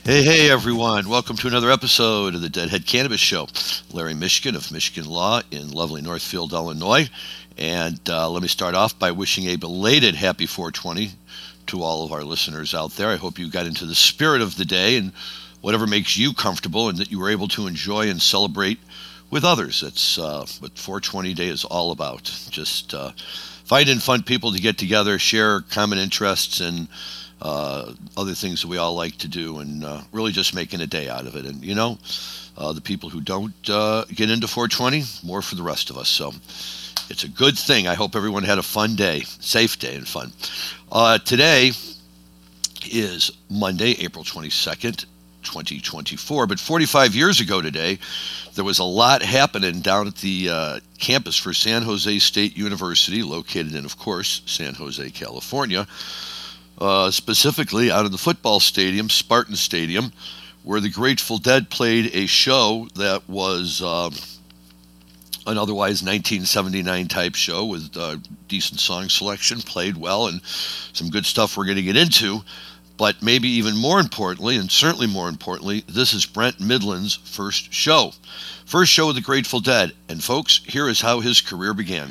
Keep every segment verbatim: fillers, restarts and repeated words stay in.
Hey, hey, everyone. Welcome to another episode of the Deadhead Cannabis Show. Larry Michigan of Michigan Law in lovely Northfield, Illinois. And uh, let me start off by wishing a belated happy four twenty to all of our listeners out there. I hope you got into the spirit of the day and whatever makes you comfortable and that you were able to enjoy and celebrate with others. That's uh, what four twenty Day is all about. Just uh, finding fun people to get together, share common interests, and uh, other things that we all like to do, and uh, really just making a day out of it. And, you know, uh, the people who don't uh, get into four twenty, more for the rest of us. So it's a good thing. I hope everyone had a fun day, safe day and fun. Uh, today is Monday, April twenty-second, twenty twenty-four. But forty-five years ago today, there was a lot happening down at the uh, campus for San Jose State University, located in, of course, San Jose, California. Uh, specifically out of the football stadium, Spartan Stadium, where the Grateful Dead played a show that was uh, an otherwise nineteen seventy-nine type show with uh, decent song selection, played well, and some good stuff we're going to get into. But maybe even more importantly, and certainly more importantly, this is Brent Mydland's first show. First show of the Grateful Dead. And folks, here is how his career began.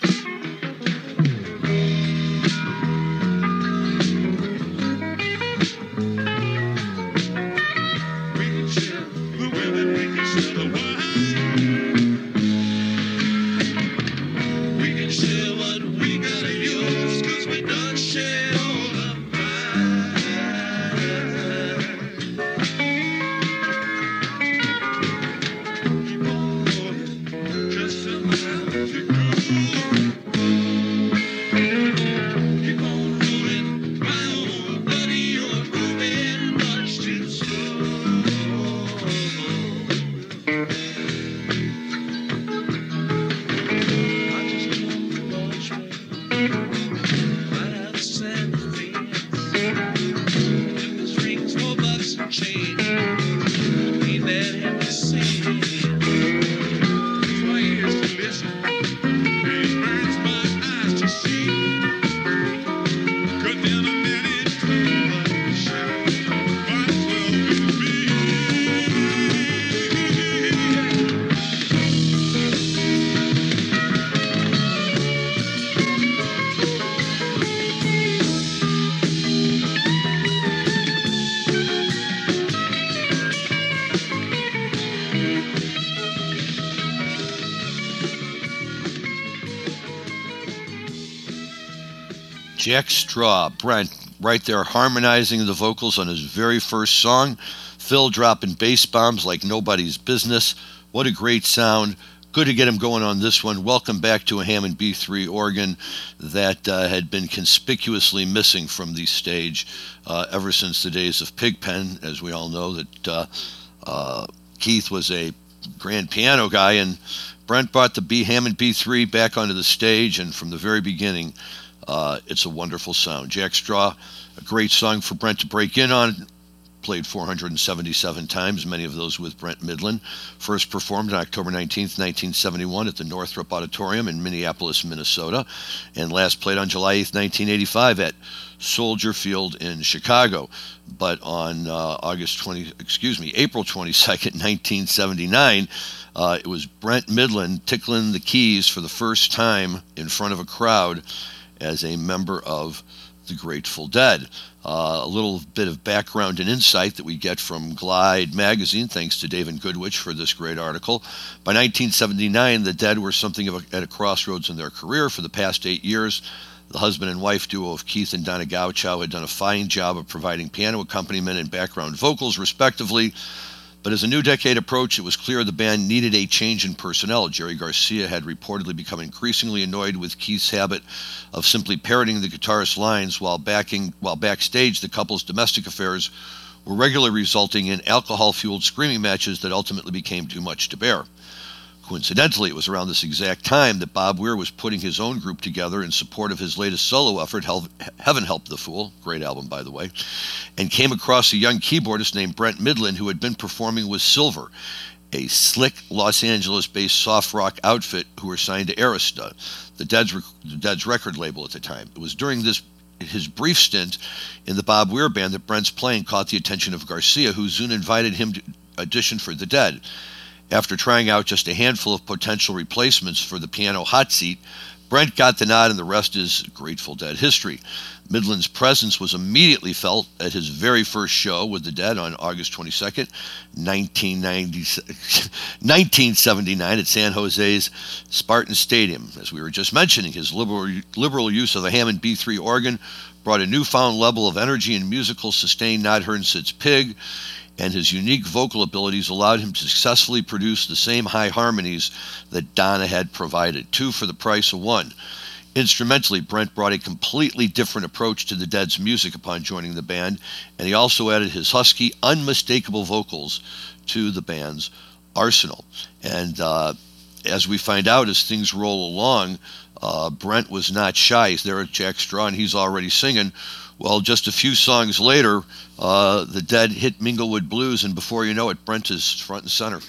Jack Straw, Brent, right there harmonizing the vocals on his very first song. Phil dropping bass bombs like nobody's business. What a great sound. Good to get him going on this one. Welcome back to a Hammond B three organ that uh, had been conspicuously missing from the stage uh, ever since the days of Pigpen. As we all know, that uh, uh, Keith was a grand piano guy, and Brent brought the B Hammond B three back onto the stage, and from the very beginning, Uh, it's a wonderful sound. Jack Straw, a great song for Brent to break in on. Played four hundred seventy-seven times, many of those with Brent Mydland. First performed on October nineteenth, nineteen seventy-one at the Northrop Auditorium in Minneapolis, Minnesota. And last played on July eighth, nineteen eighty-five at Soldier Field in Chicago. But on uh, August twentieth, excuse me, April twenty-second, nineteen seventy-nine, uh, it was Brent Mydland tickling the keys for the first time in front of a crowd as a member of the Grateful Dead. Uh, a little bit of background and insight that we get from Glide magazine, thanks to David Goodwich for this great article. By nineteen seventy-nine, the Dead were something of a, at a crossroads in their career. For the past eight years, the husband and wife duo of Keith and Donna Gauchow had done a fine job of providing piano accompaniment and background vocals, respectively. But as a new decade approached, it was clear the band needed a change in personnel. Jerry Garcia had reportedly become increasingly annoyed with Keith's habit of simply parroting the guitarist's lines while backing while backstage the couple's domestic affairs were regularly resulting in alcohol-fueled screaming matches that ultimately became too much to bear. Coincidentally, it was around this exact time that Bob Weir was putting his own group together in support of his latest solo effort, Heaven Help the Fool, great album, by the way, and came across a young keyboardist named Brent Mydland who had been performing with Silver, a slick Los Angeles-based soft rock outfit who were signed to Arista, the Dead's, the Dead's record label at the time. It was during this his brief stint in the Bob Weir band that Brent's playing caught the attention of Garcia, who soon invited him to audition for the Dead. After trying out just a handful of potential replacements for the piano hot seat, Brent got the nod, and the rest is Grateful Dead history. Midland's presence was immediately felt at his very first show with the Dead on August twenty-second, nineteen seventy-nine at San Jose's Spartan Stadium. As we were just mentioning, his liberal, liberal use of the Hammond B three organ brought a newfound level of energy and musical sustain not heard since Pig, and his unique vocal abilities allowed him to successfully produce the same high harmonies that Donna had provided, two for the price of one. Instrumentally, Brent brought a completely different approach to the Dead's music upon joining the band, and he also added his husky, unmistakable vocals to the band's arsenal. And uh, as we find out as things roll along, uh, Brent was not shy. He's there at Jack Straw, and he's already singing. Well, just a few songs later, uh, the Dead hit Minglewood Blues, and before you know it, Brent is front and center.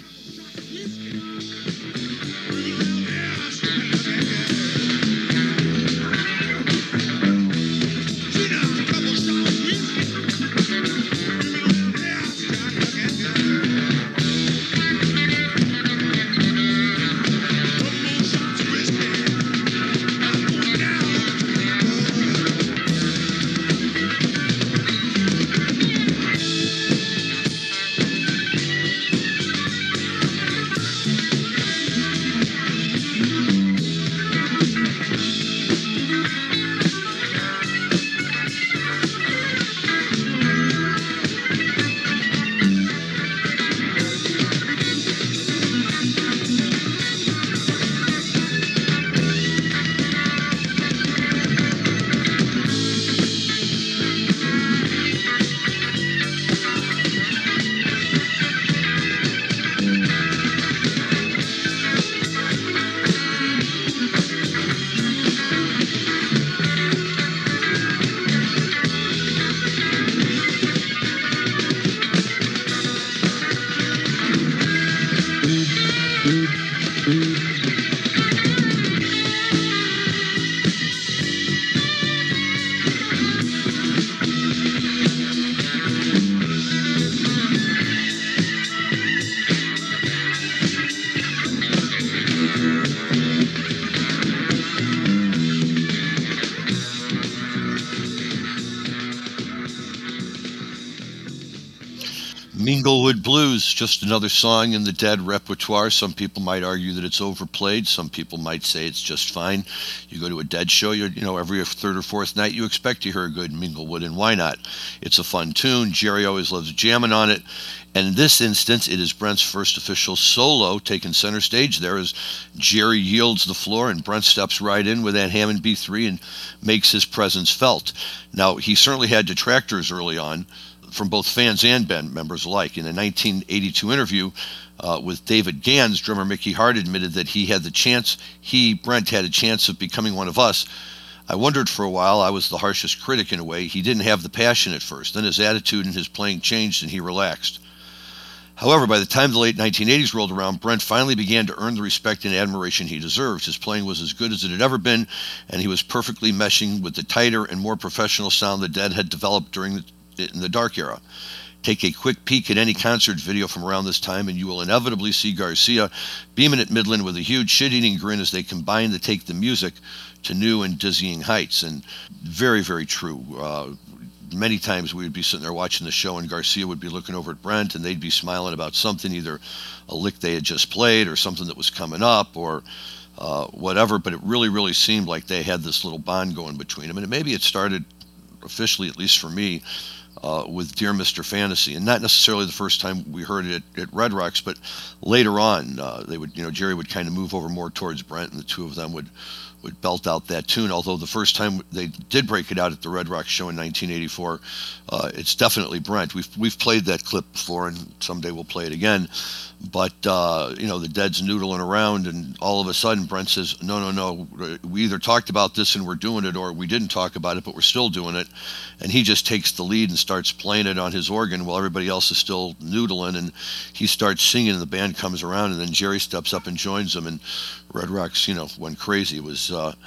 Minglewood Blues, just another song in the Dead repertoire. Some people might argue that it's overplayed. Some people might say it's just fine. You go to a Dead show, you you know, every third or fourth night you expect to hear a good Minglewood, and why not? It's a fun tune. Jerry always loves jamming on it. And in this instance, it is Brent's first official solo, taking center stage there as Jerry yields the floor and Brent steps right in with that Hammond B three and makes his presence felt. Now, he certainly had detractors early on, from both fans and band members alike. In a nineteen eighty-two interview uh, with David Gans, drummer Mickey Hart admitted that he had the chance, he, Brent, had a chance of becoming one of us. I wondered for a while, I was the harshest critic in a way. He didn't have the passion at first. Then his attitude and his playing changed and he relaxed. However, by the time the late nineteen eighties rolled around, Brent finally began to earn the respect and admiration he deserved. His playing was as good as it had ever been, and he was perfectly meshing with the tighter and more professional sound the Dead had developed during the in the dark era. Take a quick peek at any concert video from around this time and you will inevitably see Garcia beaming at Midland with a huge shit-eating grin as they combine to take the music to new and dizzying heights. And very, very true. Uh, many times we would be sitting there watching the show and Garcia would be looking over at Brent and they'd be smiling about something, either a lick they had just played or something that was coming up or uh, whatever, but it really, really seemed like they had this little bond going between them. And maybe it started officially, at least for me, Uh, with Dear Mister Fantasy, and not necessarily the first time we heard it at, at Red Rocks, but later on, uh, they would, you know, Jerry would kind of move over more towards Brent, and the two of them would would belt out that tune. Although the first time they did break it out at the Red Rocks show in nineteen eighty-four, uh, it's definitely Brent. We've we've played that clip before, and someday we'll play it again. But uh, you know, the Dead's noodling around, and all of a sudden Brent says, "No, no, no. We either talked about this and we're doing it, or we didn't talk about it, but we're still doing it." And he just takes the lead and starts playing it on his organ while everybody else is still noodling, and he starts singing, and the band comes around, and then Jerry steps up and joins them, and Red Rocks, you know, went crazy. It was uh,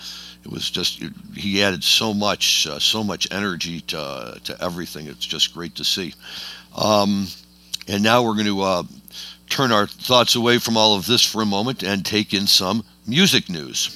it was just he added so much, uh, so much energy to to everything. It's just great to see. Um, and now we're going to uh, turn our thoughts away from all of this for a moment and take in some music news.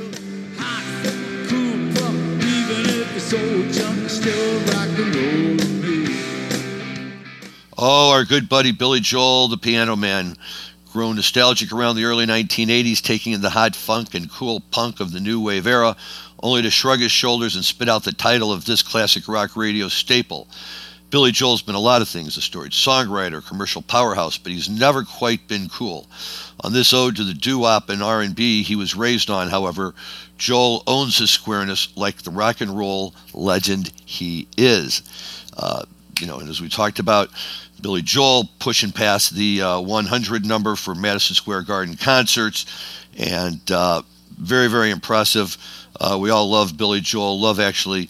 Oh, our good buddy Billy Joel, the Piano Man, grown nostalgic around the early nineteen eighties, taking in the hot funk and cool punk of the new wave era, only to shrug his shoulders and spit out the title of this classic rock radio staple. Billy Joel's been a lot of things, a storied songwriter, commercial powerhouse, but he's never quite been cool. On this ode to the doo-wop and R and B he was raised on, however, Joel owns his squareness like the rock and roll legend he is. Uh, you know, and as we talked about, Billy Joel pushing past the uh, one hundred number for Madison Square Garden concerts, and uh, very, very impressive. Uh, we all love Billy Joel. Love actually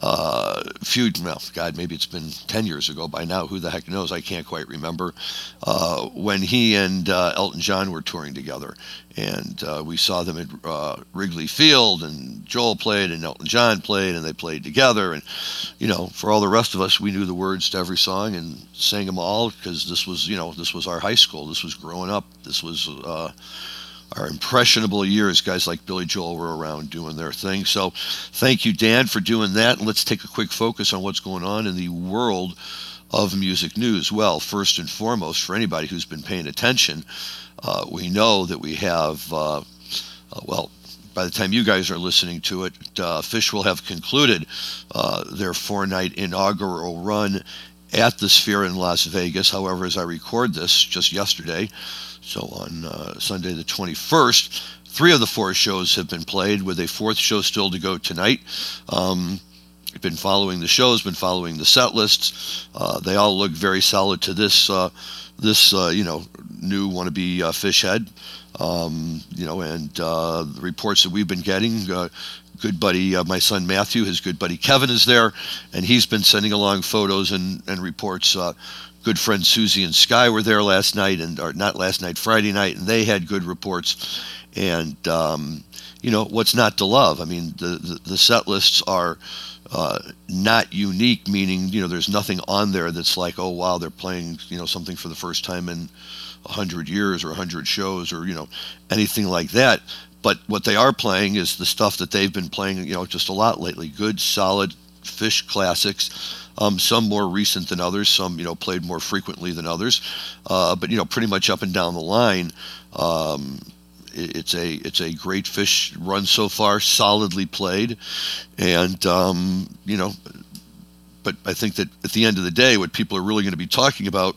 uh, few, well, God, maybe it's been ten years ago by now. Who the heck knows? I can't quite remember. Uh, when he and uh, Elton John were touring together. And uh, we saw them at uh, Wrigley Field, and Joel played and Elton John played, and they played together. And, you know, for all the rest of us, we knew the words to every song and sang them all because this was, you know, this was our high school. This was growing up. This was uh, our impressionable years. Guys like Billy Joel were around doing their thing. So thank you, Dan, for doing that. And let's take a quick focus on what's going on in the world of music news. Well, first and foremost, for anybody who's been paying attention, uh, we know that we have, uh, uh, well, by the time you guys are listening to it, uh, Phish will have concluded uh, their four-night inaugural run at the Sphere in Las Vegas. However, as I record this just yesterday, so on uh, Sunday the twenty-first, three of the four shows have been played, with a fourth show still to go tonight. Um, I've been following the shows, been following the set lists. Uh, they all look very solid to this, uh, this uh, you know, new wannabe uh, Phish head. Um, you know, and uh, the reports that we've been getting, uh, good buddy, uh, my son Matthew, his good buddy Kevin is there, and he's been sending along photos and, and reports. Uh, good friend Susie and Sky were there last night, and or not last night, Friday night, and they had good reports. And, um, you know, what's not to love? I mean, the, the, the set lists are uh, not unique, meaning, you know, there's nothing on there that's like, oh, wow, they're playing, you know, something for the first time in one hundred years or one hundred shows or, you know, anything like that. But what they are playing is the stuff that they've been playing, you know, just a lot lately. Good, solid Phish classics. Um, some more recent than others. Some, you know, played more frequently than others. Uh, but, you know, pretty much up and down the line, um, it, it's a it's a great Phish run so far, solidly played. And, um, you know, but I think that at the end of the day, what people are really going to be talking about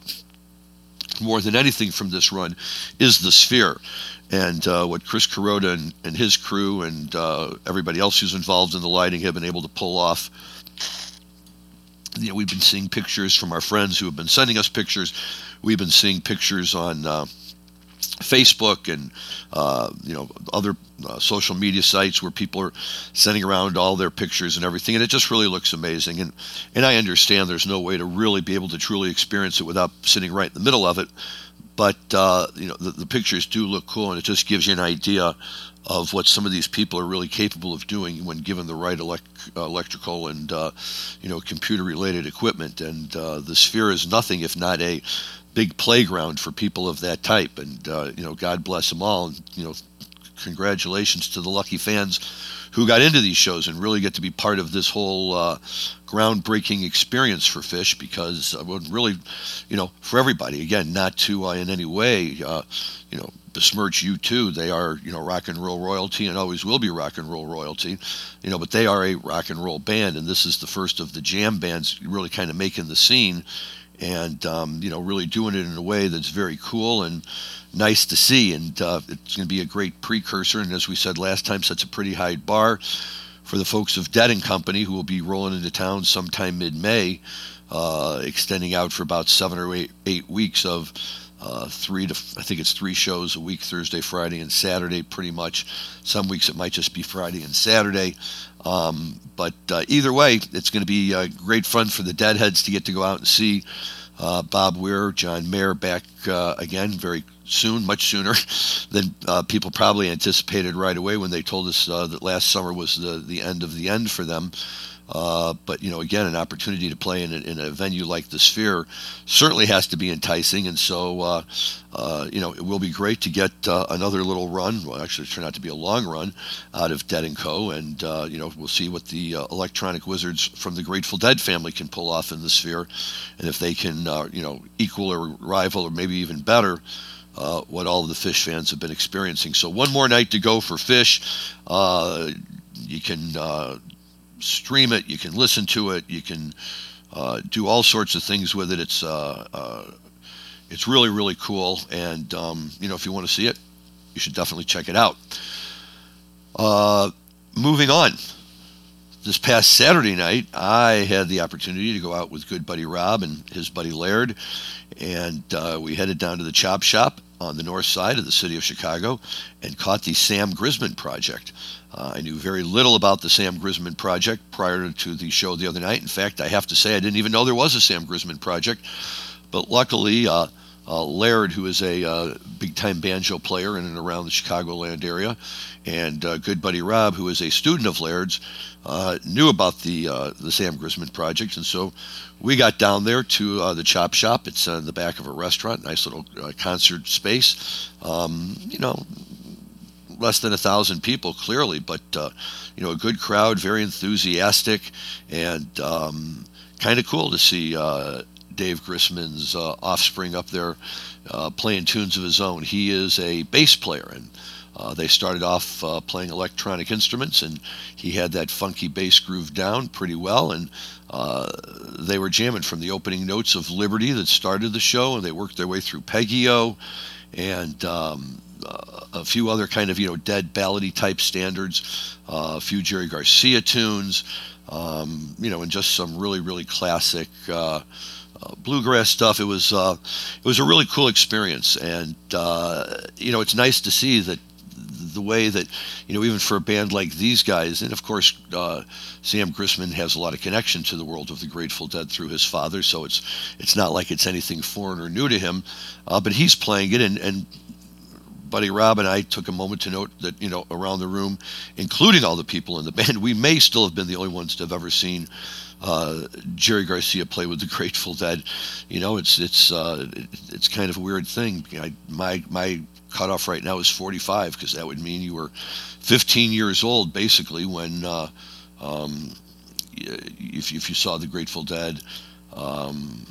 more than anything from this run is the Sphere. And uh, what Chris Kuroda and, and his crew and uh, everybody else who's involved in the lighting have been able to pull off. You know, we've been seeing pictures from our friends who have been sending us pictures. We've been seeing pictures on uh, Facebook and uh, you know, other uh, social media sites where people are sending around all their pictures and everything, and it just really looks amazing. And and I understand there's no way to really be able to truly experience it without sitting right in the middle of it. But uh, you know, the, the pictures do look cool, and it just gives you an idea of what some of these people are really capable of doing when given the right elect- uh, electrical and uh, you know, computer-related equipment. And uh, the Sphere is nothing if not a big playground for people of that type. And uh, you know, God bless them all. And you know, congratulations to the lucky fans who got into these shows and really get to be part of this whole uh, groundbreaking experience for Phish, because I would really, you know, for everybody, again, not to uh, in any way, uh, you know, besmirch U two. They are, you know, rock and roll royalty and always will be rock and roll royalty, you know, but they are a rock and roll band, and this is the first of the jam bands really kind of making the scene and, um, you know, really doing it in a way that's very cool and nice to see. And uh, it's going to be a great precursor, and as we said last time, sets a pretty high bar for the folks of Dead and Company, who will be rolling into town sometime mid-May, uh, extending out for about seven or eight, eight weeks of uh, three to, I think it's three shows a week, Thursday, Friday, and Saturday, pretty much. Some weeks it might just be Friday and Saturday. Um, but uh, either way, it's going to be uh, great fun for the Deadheads to get to go out and see Uh, Bob Weir, John Mayer back uh, again very soon, much sooner than uh, people probably anticipated right away when they told us uh, that last summer was the, the end of the end for them. Uh, but, you know, again, an opportunity to play in a, in a venue like the Sphere certainly has to be enticing. And so, uh, uh, you know, it will be great to get uh, another little run. Well, actually, it turned out to be a long run out of Dead and Co. And, uh, you know, we'll see what the uh, electronic wizards from the Grateful Dead family can pull off in the Sphere. And if they can, uh, you know, equal or rival or maybe even better uh, what all of the Phish fans have been experiencing. So one more night to go for Phish. Uh, you can... Uh, stream it, you can listen to it, you can uh, do all sorts of things with it. It's uh, uh, it's really, really cool. And, um, you know, if you want to see it, you should definitely check it out. Uh, moving on. This past Saturday night, I had the opportunity to go out with good buddy Rob and his buddy Laird, and uh, we headed down to the Chop Shop on the north side of the city of Chicago and caught the Sam Grisman Project. Uh, I knew very little about the Sam Grisman Project prior to the show the other night. In fact, I have to say I didn't even know there was a Sam Grisman Project. But luckily, uh, uh, Laird, who is a uh, big-time banjo player in and around the Chicagoland area, and uh, good buddy Rob, who is a student of Laird's, uh, knew about the uh, the Sam Grisman Project. And so we got down there to uh, the Chop Shop. It's uh, in the back of a restaurant, nice little uh, concert space. Um, you know, less than a thousand people, clearly, but uh, you know, a good crowd, very enthusiastic, and um, kind of cool to see uh, Dave Grisman's uh, offspring up there uh, playing tunes of his own. He is a bass player, and uh, they started off uh, playing electronic instruments, and he had that funky bass groove down pretty well, and uh, they were jamming from the opening notes of Liberty that started the show, and they worked their way through Peggy-O, and um, Uh, a few other kind of, you know, Dead ballady type standards, uh, a few Jerry Garcia tunes, um, you know, and just some really, really classic uh, uh, bluegrass stuff. It was uh, it was a really cool experience, and uh, you know, it's nice to see that the way that, you know, even for a band like these guys, and of course uh, Sam Grisman has a lot of connection to the world of the Grateful Dead through his father, so it's it's not like it's anything foreign or new to him, uh, but he's playing it, and, and buddy Rob and I took a moment to note that, you know, around the room, including all the people in the band, we may still have been the only ones to have ever seen uh, Jerry Garcia play with the Grateful Dead. You know, it's it's uh, it's kind of a weird thing. I, my my cutoff right now is forty-five, because that would mean you were fifteen years old basically when uh, um, if if you saw the Grateful Dead um,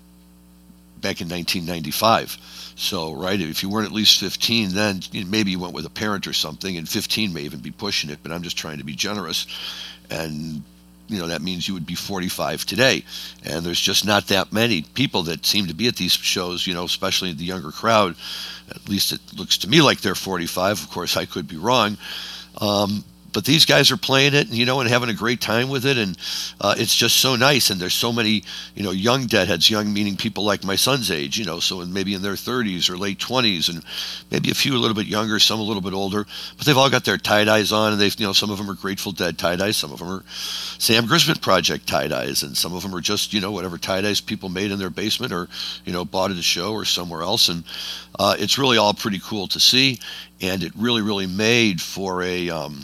back in nineteen ninety-five. So, right, if you weren't at least fifteen, then maybe you went with a parent or something, and fifteen may even be pushing it, but I'm just trying to be generous. And, you know, that means you would be forty-five today. And there's just not that many people that seem to be at these shows, you know, especially the younger crowd. At least it looks to me like they're forty-five. Of course, I could be wrong. Um, But these guys are playing it, you know, and having a great time with it, and uh, it's just so nice. And there's so many, you know, young Deadheads, young meaning people like my son's age, you know, so in, maybe in their thirties or late twenties, and maybe a few a little bit younger, some a little bit older. But they've all got their tie-dyes on, and they've, you know, some of them are Grateful Dead tie-dyes, some of them are Sam Grisman Project tie-dyes, and some of them are just, you know, whatever tie-dyes people made in their basement or, you know, bought at a show or somewhere else. And uh, it's really all pretty cool to see, and it really, really made for a... Um,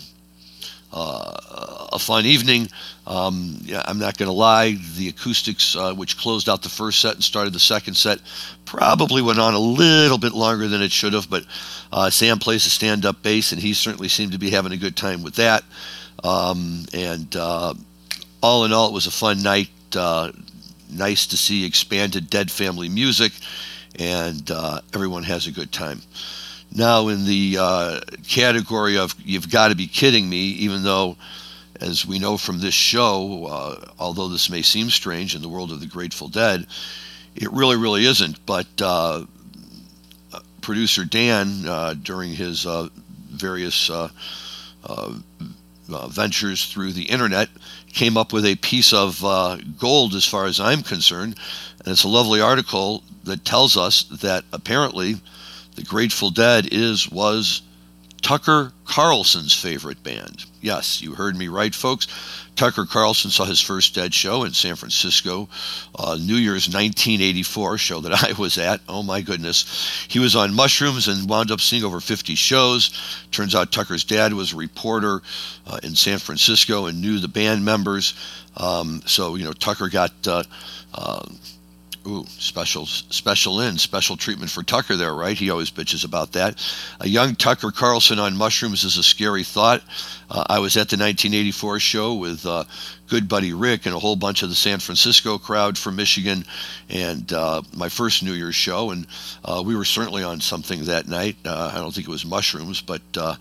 Uh, a fun evening. Um, yeah, I'm not going to lie, the acoustics, uh, which closed out the first set and started the second set, probably went on a little bit longer than it should have, but uh, Sam plays a stand-up bass, and he certainly seemed to be having a good time with that. Um, and uh, all in all, it was a fun night. Uh, nice to see expanded Dead family music, and uh, everyone has a good time. Now, in the uh, category of you've got to be kidding me, even though, as we know from this show, uh, although this may seem strange in the world of the Grateful Dead, it really, really isn't. But uh, producer Dan, uh, during his uh, various uh, uh, uh, ventures through the internet, came up with a piece of uh, gold as far as I'm concerned. And it's a lovely article that tells us that apparently the Grateful Dead is, was Tucker Carlson's favorite band. Yes, you heard me right, folks. Tucker Carlson saw his first Dead show in San Francisco, uh, New Year's nineteen eighty-four, show that I was at. Oh my goodness. He was on mushrooms and wound up seeing over fifty shows. Turns out Tucker's dad was a reporter uh, in San Francisco and knew the band members. Um, so, you know, Tucker got... Uh, uh, Ooh, special, special in, special treatment for Tucker there, right? He always bitches about that. A young Tucker Carlson on mushrooms is a scary thought. Uh, I was at the nineteen eighty-four show with uh, good buddy Rick and a whole bunch of the San Francisco crowd from Michigan, and uh, my first New Year's show, and uh, we were certainly on something that night. Uh, I don't think it was mushrooms, but uh,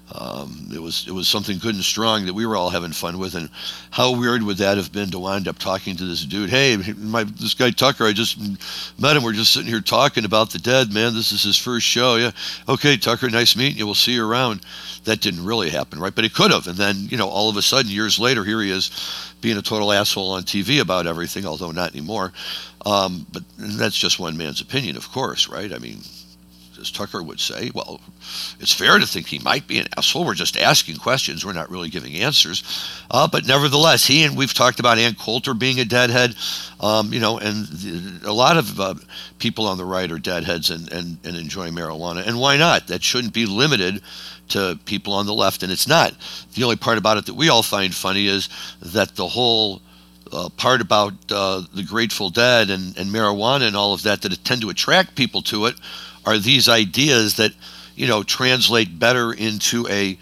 um, it was it was something good and strong that we were all having fun with. And how weird would that have been to wind up talking to this dude? Hey, my this guy Tucker, I just met him. We're just sitting here talking about the Dead, man. This is his first show. Yeah, okay, Tucker, nice meeting you. We'll see you around. That didn't really happen, right? But it could have. And then, you know, all of a sudden, years later, here he is being a total asshole on T V about everything, although not anymore. Um, but that's just one man's opinion, of course, right? I mean, as Tucker would say, well, it's fair to think he might be an asshole. We're just asking questions. We're not really giving answers. Uh, but nevertheless, he and we've talked about Ann Coulter being a deadhead, um, you know, and the, a lot of uh, people on the right are deadheads and, and, and enjoy marijuana. And why not? That shouldn't be limited to people on the left, and it's not. The only part about it that we all find funny is that the whole uh, part about uh, the Grateful Dead and, and marijuana and all of that that tend to attract people to it are these ideas that, you know, translate better into a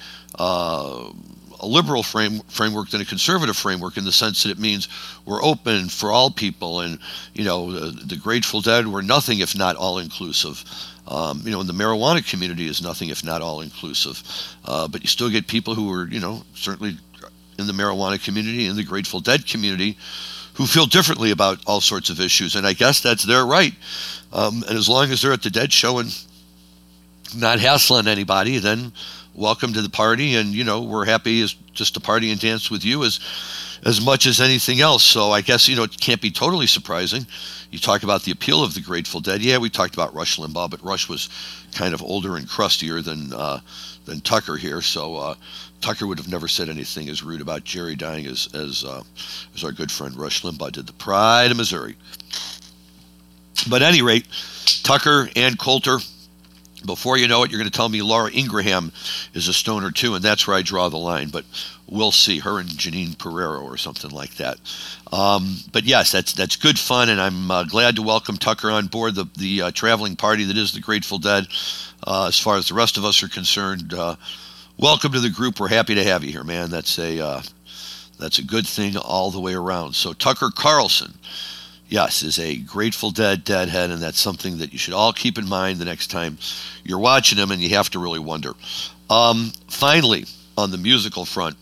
uh, a liberal frame, framework than a conservative framework, in the sense that it means we're open for all people, and, you know, the, the Grateful Dead were nothing if not all-inclusive. Um, you know, and the marijuana community is nothing if not all-inclusive. Uh, but you still get people who are, you know, certainly in the marijuana community, in the Grateful Dead community, who feel differently about all sorts of issues. And I guess that's their right. Um, and as long as they're at the Dead show and not hassling anybody, then welcome to the party. And, you know, we're happy as just to party and dance with you as as much as anything else. So I guess, you know, it can't be totally surprising. You talk about the appeal of the Grateful Dead. Yeah, we talked about Rush Limbaugh, but Rush was kind of older and crustier than uh, than Tucker here. So uh, Tucker would have never said anything as rude about Jerry dying as as, uh, as our good friend Rush Limbaugh did. The Pride of Missouri. But at any rate, Tucker and Coulter, before you know it, you're going to tell me Laura Ingraham is a stoner too, and that's where I draw the line. But we'll see. Her and Janine Pereiro or something like that. Um, but yes, that's that's good fun, and I'm uh, glad to welcome Tucker on board the the uh, traveling party that is the Grateful Dead. Uh, as far as the rest of us are concerned, uh, welcome to the group. We're happy to have you here, man. That's a uh, that's a good thing all the way around. So Tucker Carlson, yes, is a Grateful Dead deadhead, and that's something that you should all keep in mind the next time you're watching him, and you have to really wonder. Um, finally, on the musical front,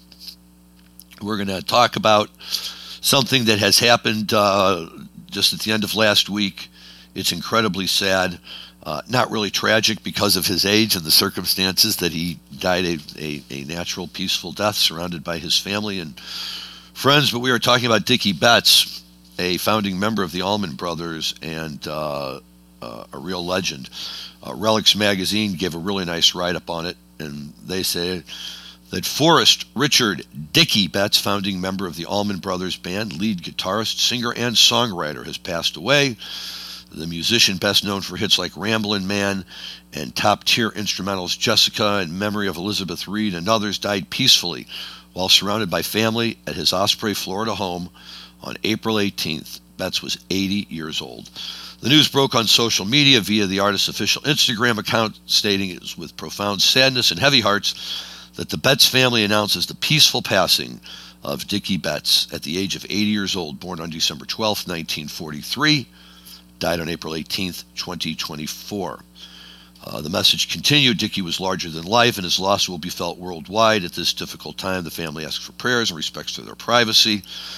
we're going to talk about something that has happened uh, just at the end of last week. It's incredibly sad. Uh, not really tragic because of his age and the circumstances that he died a, a, a natural, peaceful death surrounded by his family and friends, but we are talking about Dickie Betts, a founding member of the Allman Brothers and uh, uh, a real legend. Uh, Relics Magazine gave a really nice write-up on it, and they say that Forrest Richard Dickie Betts, founding member of the Allman Brothers Band, lead guitarist, singer, and songwriter, has passed away. The musician, best known for hits like Ramblin' Man and top-tier instrumentals Jessica in memory of Elizabeth Reed and others, died peacefully while surrounded by family at his Osprey, Florida home on April eighteenth. Betts was eighty years old. The news broke on social media via the artist's official Instagram account, stating it was with profound sadness and heavy hearts that the Betts family announces the peaceful passing of Dickie Betts at the age of eighty years old, born on December twelfth, nineteen forty-three, died on April eighteenth, twenty twenty-four. Uh, the message continued, Dickie was larger than life, and his loss will be felt worldwide. At this difficult time, the family asks for prayers and respects to their privacy.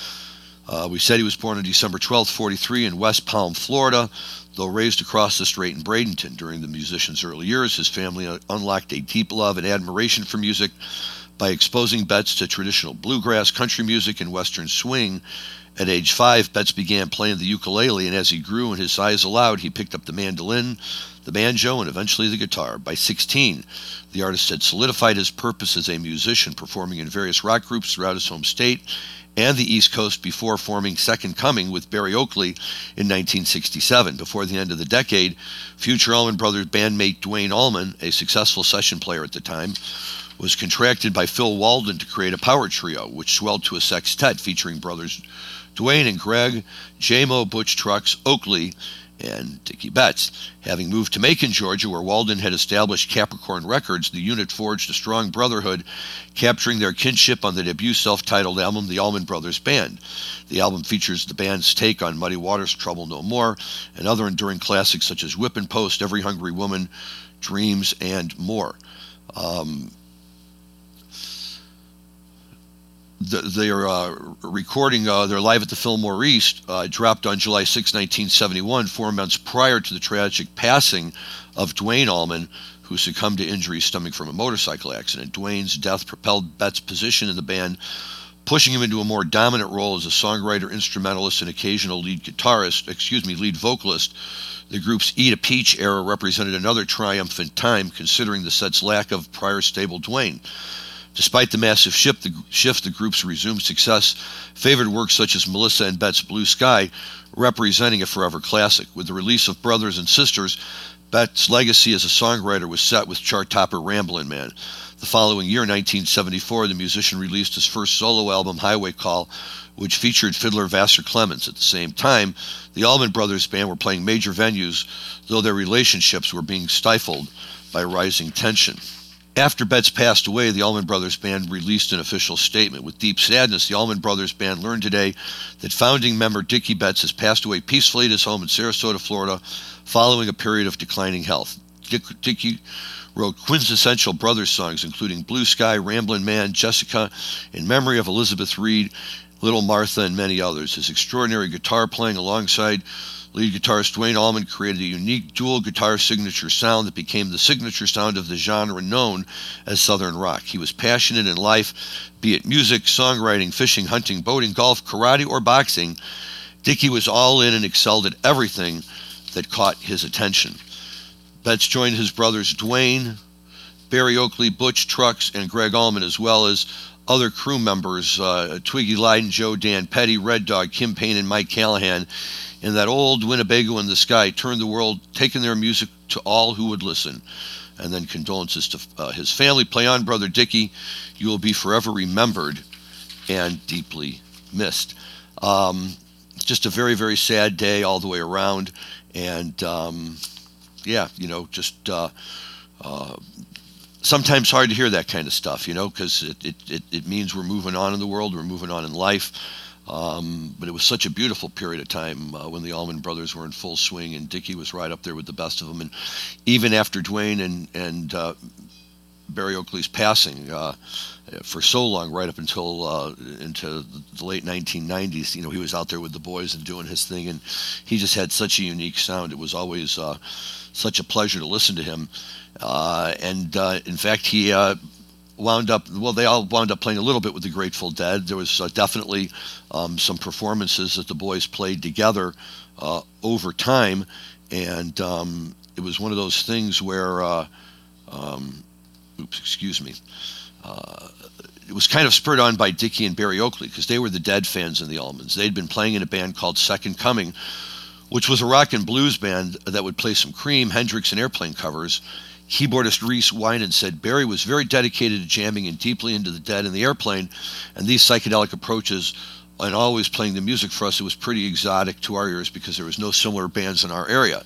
Uh, we said he was born on December twelfth, forty-three, in West Palm, Florida. Though raised across the strait in Bradenton during the musician's early years, his family unlocked a deep love and admiration for music by exposing Betts to traditional bluegrass, country music, and western swing At age five, Betts began playing the ukulele, and as he grew and his size allowed, he picked up the mandolin, the banjo, and eventually the guitar. By sixteen, the artist had solidified his purpose as a musician, performing in various rock groups throughout his home state and the East Coast before forming Second Coming with Berry Oakley in nineteen sixty-seven. Before the end of the decade, future Allman Brothers bandmate Duane Allman, a successful session player at the time, was contracted by Phil Walden to create a power trio, which swelled to a sextet featuring brothers Duane and Greg, J-Mo, Butch Trucks, Oakley, and Dickie Betts. Having moved to Macon, Georgia, where Walden had established Capricorn Records, the unit forged a strong brotherhood, capturing their kinship on the debut self-titled album, The Allman Brothers Band. The album features the band's take on Muddy Waters' Trouble No More, and other enduring classics such as Whippin' Post, Every Hungry Woman, Dreams, and more. Um, Their uh, recording, uh, their Live at the Fillmore East, uh, dropped on July sixth, nineteen seventy-one, four months prior to the tragic passing of Duane Allman, who succumbed to injuries stemming from a motorcycle accident. Duane's death propelled Betts' position in the band, pushing him into a more dominant role as a songwriter, instrumentalist, and occasional lead guitarist, excuse me, lead vocalist. The group's Eat a Peach era represented another triumphant time, considering the set's lack of prior stable Duane. Despite the massive shift the, shift, the group's resumed success favored works such as Melissa and Betts' Blue Sky, representing a forever classic. With the release of Brothers and Sisters, Betts' legacy as a songwriter was set with chart topper Ramblin' Man. The following year, nineteen seventy-four, the musician released his first solo album, Highway Call, which featured fiddler Vassar Clemens. At the same time, the Allman Brothers Band were playing major venues, though their relationships were being stifled by rising tension. After Betts passed away, the Allman Brothers Band released an official statement. With deep sadness, the Allman Brothers Band learned today that founding member Dickie Betts has passed away peacefully at his home in Sarasota, Florida, following a period of declining health. Dick, Dickie wrote quintessential brothers songs, including Blue Sky, Ramblin' Man, Jessica, in memory of Elizabeth Reed, Little Martha, and many others. His extraordinary guitar playing alongside lead guitarist Duane Allman created a unique dual guitar signature sound that became the signature sound of the genre known as Southern rock. He was passionate in life, be it music, songwriting, fishing, hunting, boating, golf, karate, or boxing. Dickie was all in and excelled at everything that caught his attention. Betts joined his brothers Duane, Berry Oakley, Butch Trucks, and Greg Allman, as well as other crew members, uh, Twiggy Lydon, Joe Dan Petty, Red Dog, Kim Payne, and Mike Callahan, in that old Winnebago in the Sky, turned the world, taking their music to all who would listen. And then condolences to uh, his family. Play on, Brother Dickie. You will be forever remembered and deeply missed. Um, just a very, very sad day all the way around. And, um, yeah, you know, just uh, uh, sometimes hard to hear that kind of stuff, you know, because it, it, it, it means we're moving on in the world, we're moving on in life. Um, but it was such a beautiful period of time uh, when the Allman Brothers were in full swing, and Dickie was right up there with the best of them. And even after Duane and, and uh, Berry Oakley's passing uh, for so long, right up until uh, into the late nineteen nineties, you know, he was out there with the boys and doing his thing, and he just had such a unique sound. It was always uh, such a pleasure to listen to him. Uh, and uh, in fact, he uh, wound up, well, they all wound up playing a little bit with the Grateful Dead. There was uh, definitely um, some performances that the boys played together uh, over time, and um, it was one of those things where, uh, um, oops, excuse me, uh, it was kind of spurred on by Dickie and Berry Oakley, because they were the Dead fans in the Allmans. They'd been playing in a band called Second Coming, which was a rock and blues band that would play some Cream, Hendrix, and Airplane covers. Keyboardist Reese Winan said Berry was very dedicated to jamming in deeply into the Dead and the Airplane, and these psychedelic approaches and always playing the music for us, it was pretty exotic to our ears because there was no similar bands in our area.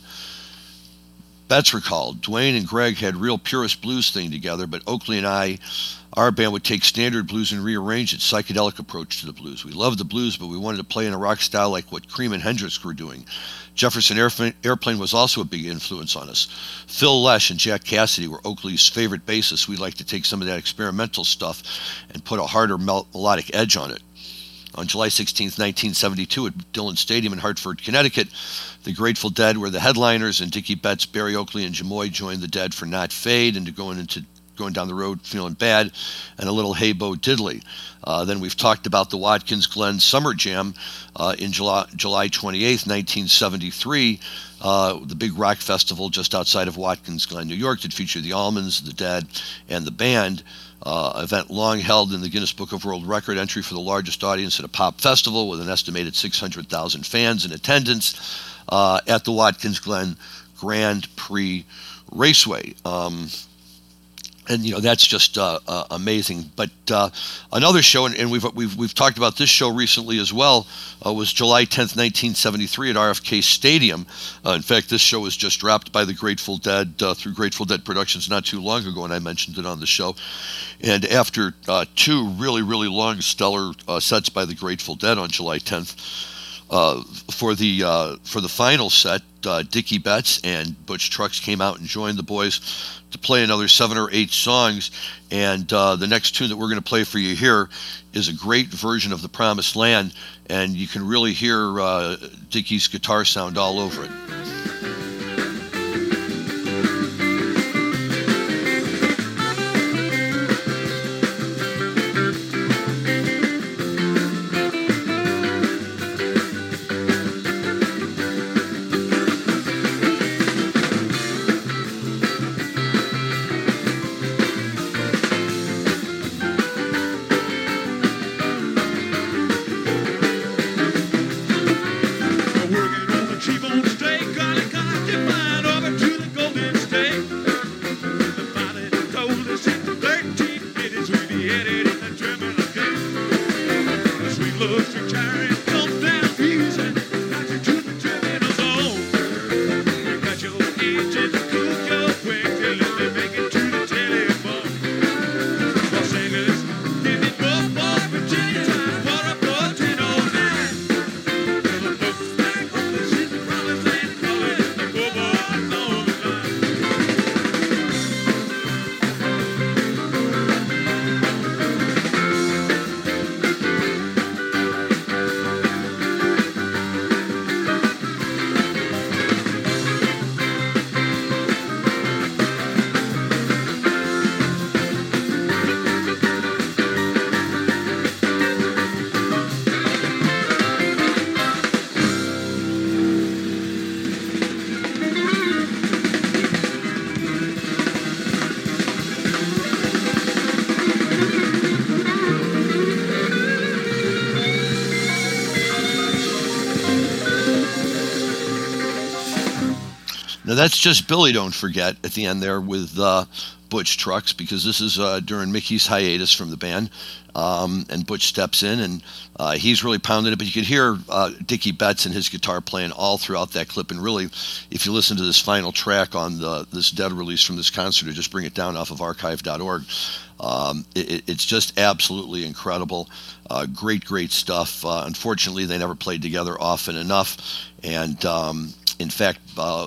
Betts recalled, Duane and Greg had real purist blues thing together, but Oakley and I, our band would take standard blues and rearrange it, psychedelic approach to the blues. We loved the blues, but we wanted to play in a rock style like what Cream and Hendrix were doing. Jefferson Airplane was also a big influence on us. Phil Lesh and Jack Cassidy were Oakley's favorite bassists. We liked to take some of that experimental stuff and put a harder mel- melodic edge on it. On July sixteenth, nineteen seventy-two, at Dillon Stadium in Hartford, Connecticut, the Grateful Dead were the headliners, and Dickie Betts, Berry Oakley, and Jamoy joined the Dead for Not Fade and to going into going down the road feeling bad, and a little Hey Bo Diddley. Uh, then we've talked about the Watkins Glen Summer Jam uh, in July, July twenty-eighth, nineteen seventy-three, uh, the big rock festival just outside of Watkins Glen, New York, that featured the Allmans, the Dead, and the band. Uh, event long held in the Guinness Book of World Record entry for the largest audience at a pop festival, with an estimated six hundred thousand fans in attendance uh, at the Watkins Glen Grand Prix Raceway. Um, and you know that's just uh, uh, amazing. But uh, another show, and, and we've we've we've talked about this show recently as well, uh, was July tenth, nineteen seventy-three, at R F K Stadium. Uh, in fact, this show was just wrapped by the Grateful Dead uh, through Grateful Dead Productions not too long ago, and I mentioned it on the show. And after uh, two really really long stellar uh, sets by the Grateful Dead on July tenth. Uh, for the uh, for the final set, uh, Dickie Betts and Butch Trucks came out and joined the boys to play another seven or eight songs. And uh, the next tune that we're going to play for you here is a great version of The Promised Land, and you can really hear uh, Dickie's guitar sound all over it. Now that's just Billy, don't forget, at the end there with uh, Butch Trucks, because this is uh, during Mickey's hiatus from the band, um, and Butch steps in, and uh, he's really pounding it, but you could hear uh, Dickie Betts and his guitar playing all throughout that clip, and really, if you listen to this final track on the, this Dead release from this concert, or just bring it down off of archive dot org, um, it, it's just absolutely incredible. Uh, great, great stuff. Uh, unfortunately, they never played together often enough, and um, in fact, uh,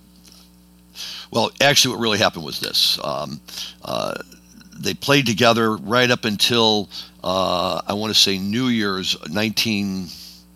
well, actually, what really happened was this. Um, uh, they played together right up until, uh, I want to say, New Year's nineteen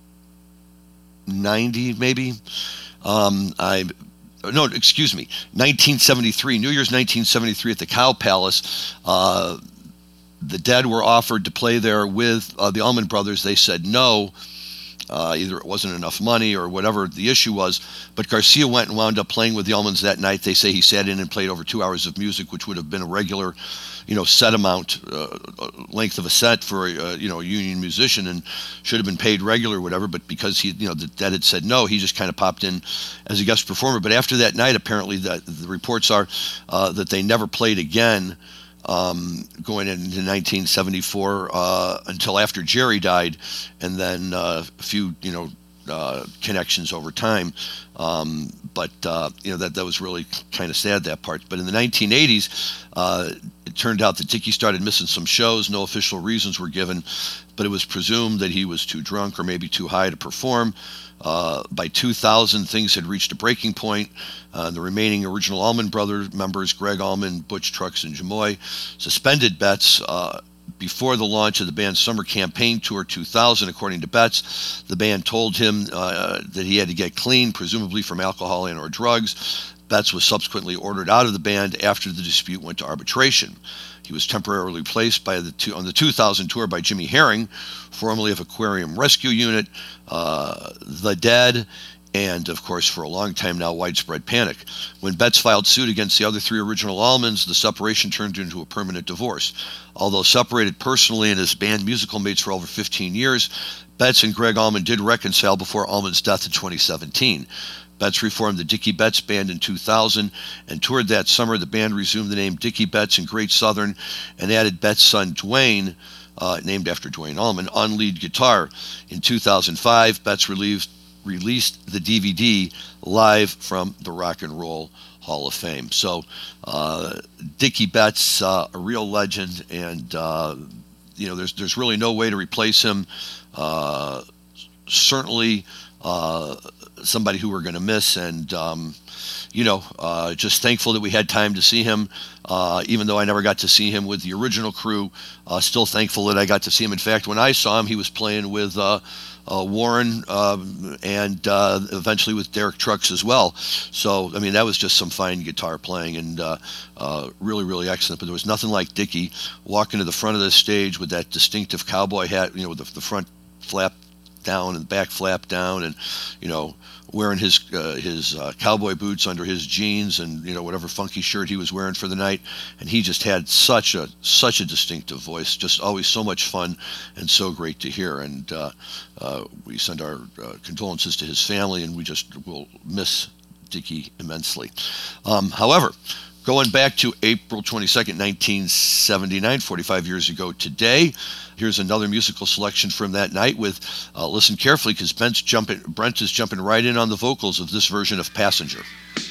ninety, maybe. Um, I No, excuse me, nineteen seventy-three. New Year's nineteen seventy-three at the Cow Palace. Uh, the Dead were offered to play there with uh, the Allman Brothers. They said no. Uh, either it wasn't enough money or whatever the issue was, but Garcia went and wound up playing with the Allmans that night. They say he sat in and played over two hours of music, which would have been a regular, you know, set amount, uh, length of a set for a, uh, you know, a union musician, and should have been paid regular or whatever, but because he, you know, the Dead had said no, he just kind of popped in as a guest performer. But after that night, apparently the, the reports are uh, that they never played again, Um, going into nineteen seventy-four uh, until after Jerry died, and then uh, a few, you know, uh, connections over time. Um, but uh, you know that that was really kind of sad, that part. But in the nineteen eighties, uh, it turned out that Dickie started missing some shows. No official reasons were given, but it was presumed that he was too drunk or maybe too high to perform. Uh, by two thousand, things had reached a breaking point. Uh, the remaining original Allman Brothers members, Greg Allman, Butch Trucks, and Jamoy, suspended Betts uh, before the launch of the band's summer campaign tour two thousand. According to Betts, the band told him uh, that he had to get clean, presumably from alcohol and or drugs. Betts was subsequently ordered out of the band after the dispute went to arbitration. He was temporarily replaced by the two, on the two thousand tour by Jimmy Herring, formerly of Aquarium Rescue Unit, uh, The Dead, and, of course, for a long time now, Widespread Panic. When Betts filed suit against the other three original Allmans, the separation turned into a permanent divorce. Although separated personally and as band musical mates for over fifteen years, Betts and Gregg Allman did reconcile before Allman's death in twenty seventeen. Betts reformed the Dickie Betts Band in two thousand and toured that summer. The band resumed the name Dickie Betts and Great Southern and added Betts' son Dwayne, uh, named after Dwayne Allman, on lead guitar. In two thousand five, Betts released, released the D V D Live from the Rock and Roll Hall of Fame. So uh, Dickie Betts, uh, a real legend, and uh, you know, there's there's really no way to replace him. Uh, certainly uh, somebody who we're going to miss, and um, you know, uh, just thankful that we had time to see him. Uh, even though I never got to see him with the original crew, uh, still thankful that I got to see him. In fact, when I saw him, he was playing with uh, uh, Warren um, and uh, eventually with Derek Trucks as well. So, I mean, that was just some fine guitar playing, and uh, uh, really, really excellent. But there was nothing like Dickie walking to the front of the stage with that distinctive cowboy hat, you know, with the, the front flap down and back flap down, and you know, wearing his uh, his uh, cowboy boots under his jeans, and you know, whatever funky shirt he was wearing for the night. And he just had such a such a distinctive voice, just always so much fun and so great to hear. And uh, uh, we send our uh, condolences to his family, and we just will miss Dickie immensely. Um, however, going back to April twenty-second, nineteen seventy-nine, forty-five years ago today, here's another musical selection from that night with, uh, listen carefully, because Brent's jumping, Brent is jumping right in on the vocals of this version of Passenger.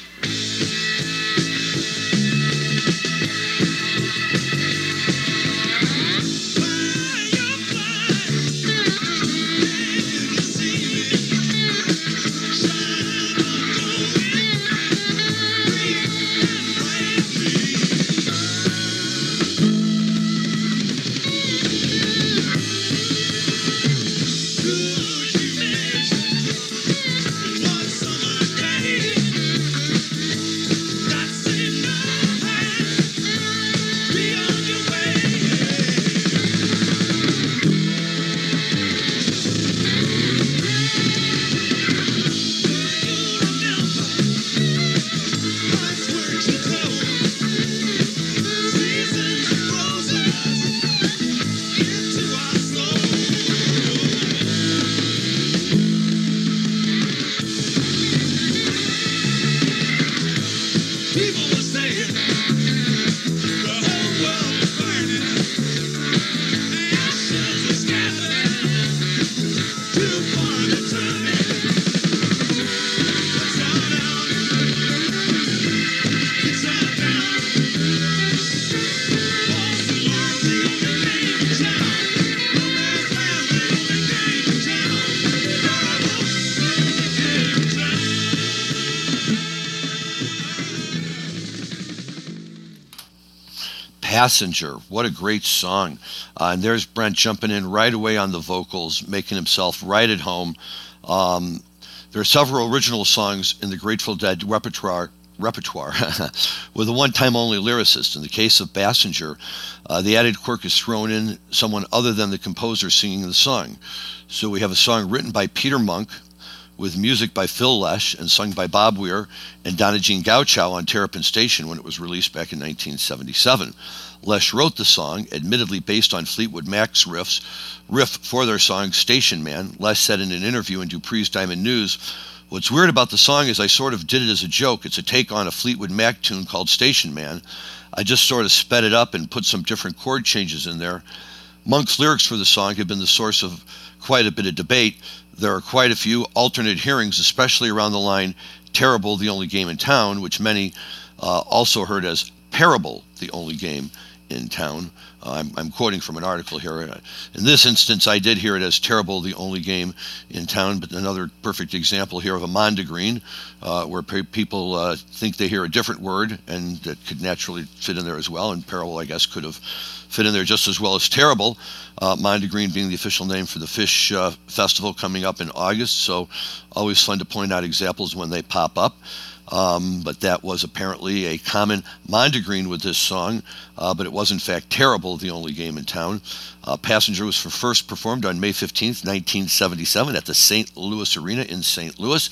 Passenger, what a great song. Uh, and there's Brent jumping in right away on the vocals, making himself right at home. Um, there are several original songs in the Grateful Dead repertoire repertoire with a one-time only lyricist. In the case of Passenger, uh, the added quirk is thrown in someone other than the composer singing the song. So we have a song written by Peter Monk, with music by Phil Lesh and sung by Bob Weir and Donna Jean Gauchow on Terrapin Station when it was released back in nineteen seventy-seven. Lesh wrote the song, admittedly based on Fleetwood Mac's riffs, riff for their song Station Man. Lesh said in an interview in Dupree's Diamond News, "What's weird about the song is I sort of did it as a joke. It's a take on a Fleetwood Mac tune called Station Man. I just sort of sped it up and put some different chord changes in there." Monk's lyrics for the song have been the source of quite a bit of debate. There are quite a few alternate hearings, especially around the line, "Terrible, the only game in town," which many uh, also heard as "Parable, the only game in town." Uh, I'm, I'm quoting from an article here. In this instance, I did hear it as terrible, the only game in town, but another perfect example here of a Mondegreen, uh, where pe- people uh, think they hear a different word, and that could naturally fit in there as well, and Parable, I guess, could have fit in there just as well as terrible. Uh, Mondegreen being the official name for the Fish uh, Festival coming up in August, so always fun to point out examples when they pop up. Um, but that was apparently a common Mondegreen with this song, uh, but it was in fact terrible, the only game in town. Uh, Passenger was for first performed on May fifteenth, nineteen seventy-seven at the Saint Louis Arena in Saint Louis.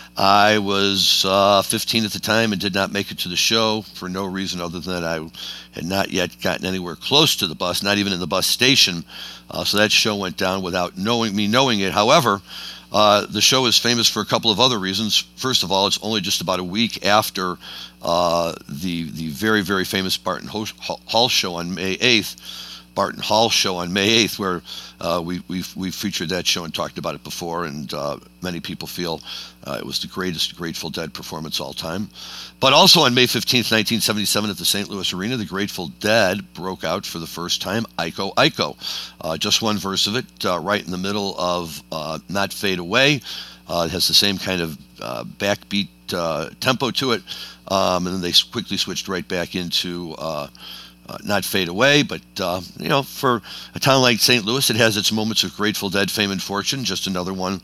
I was uh, fifteen at the time and did not make it to the show for no reason other than I had not yet gotten anywhere close to the bus, not even in the bus station. Uh, so that show went down without knowing me knowing it. However, Uh, the show is famous for a couple of other reasons. First of all, it's only just about a week after uh, the the very, very famous Barton Hall show on May eighth, Barton Hall show on May eighth, where uh, we, we've, we've featured that show and talked about it before, and uh, many people feel uh, it was the greatest Grateful Dead performance all time. But also on May fifteenth, nineteen seventy-seven at the Saint Louis Arena, the Grateful Dead broke out for the first time, Iko Iko. Uh, just one verse of it, uh, right in the middle of uh, Not Fade Away. Uh, it has the same kind of uh, backbeat uh, tempo to it, um, and then they quickly switched right back into uh, Uh, Not Fade Away. But, uh, you know, for a town like Saint Louis, it has its moments of Grateful Dead fame and fortune, just another one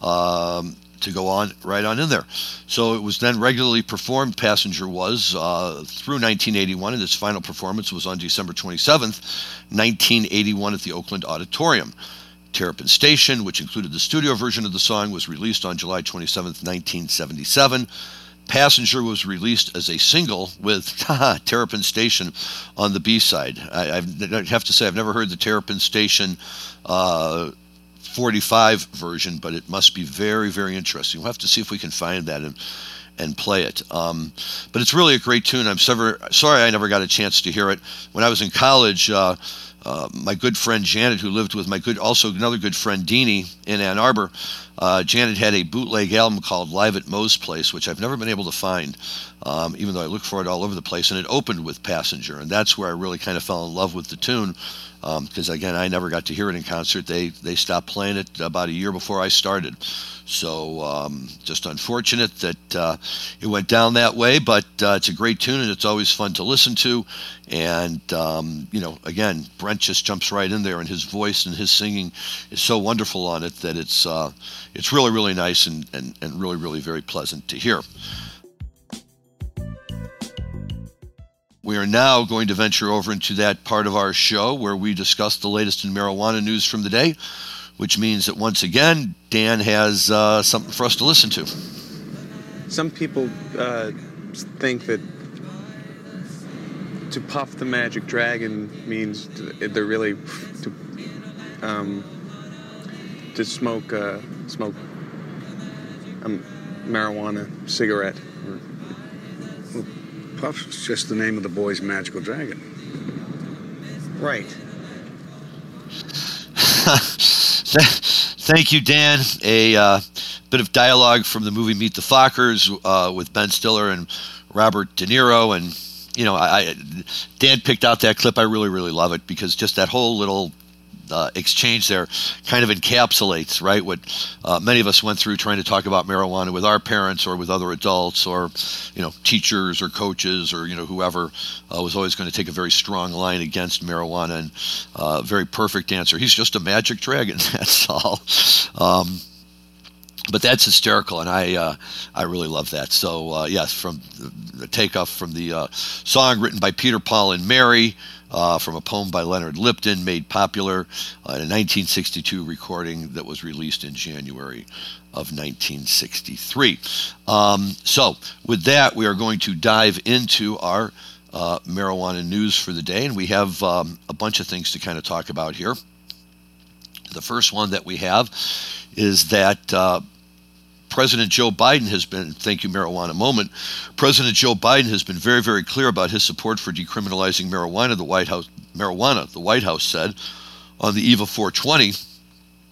um, to go on right on in there. So it was then regularly performed, Passenger was, uh, through nineteen eighty-one, and its final performance was on December twenty-seventh, nineteen eighty-one at the Oakland Auditorium. Terrapin Station, which included the studio version of the song, was released on July twenty-seventh, nineteen seventy-seven. Passenger was released as a single with Terrapin Station on the B-side. I, I have to say I've never heard the Terrapin Station uh, forty-five version, but it must be very, very interesting. We'll have to see if we can find that and, and play it. Um, but it's really a great tune. I'm sever- sorry I never got a chance to hear it. When I was in college, uh, uh, my good friend Janet, who lived with my good, also another good friend Deanie in Ann Arbor, Uh, Janet had a bootleg album called Live at Moe's Place, which I've never been able to find, um, even though I look for it all over the place, and it opened with Passenger, and that's where I really kind of fell in love with the tune, because, um, again, I never got to hear it in concert. They they stopped playing it about a year before I started, so um, just unfortunate that uh, it went down that way, but uh, it's a great tune, and it's always fun to listen to, and, um, you know, again, Brent just jumps right in there, and his voice and his singing is so wonderful on it that it's... Uh, It's really, really nice and, and, and really, really very pleasant to hear. We are now going to venture over into that part of our show where we discuss the latest in marijuana news from the day, which means that once again, Dan has uh, something for us to listen to. Some people uh, think that to puff the magic dragon means to, they're really to um, to smoke uh, smoke a marijuana cigarette. Well, Puff's just the name of the boy's magical dragon. Right. Thank you, Dan. A uh, bit of dialogue from the movie Meet the Fockers uh, with Ben Stiller and Robert De Niro, and you know, I, I Dan picked out that clip. I really, really love it because just that whole little Uh, exchange there kind of encapsulates, right, what uh, many of us went through trying to talk about marijuana with our parents or with other adults or, you know, teachers or coaches or, you know, whoever uh, was always going to take a very strong line against marijuana, and uh, very perfect answer. He's just a magic dragon, that's all. Um, But that's hysterical, and I uh, I really love that. So, uh, yes, from the, the takeoff from the uh, song written by Peter, Paul, and Mary, uh, from a poem by Leonard Lipton, made popular uh, in a nineteen sixty-two recording that was released in January of nineteen sixty-three. Um, so, with that, we are going to dive into our uh, marijuana news for the day, and we have um, a bunch of things to kind of talk about here. The first one that we have is that uh, President Joe Biden has been, thank you, marijuana moment, President Joe Biden has been very, very clear about his support for decriminalizing marijuana, the White House, marijuana, the White House said on the eve of four twenty.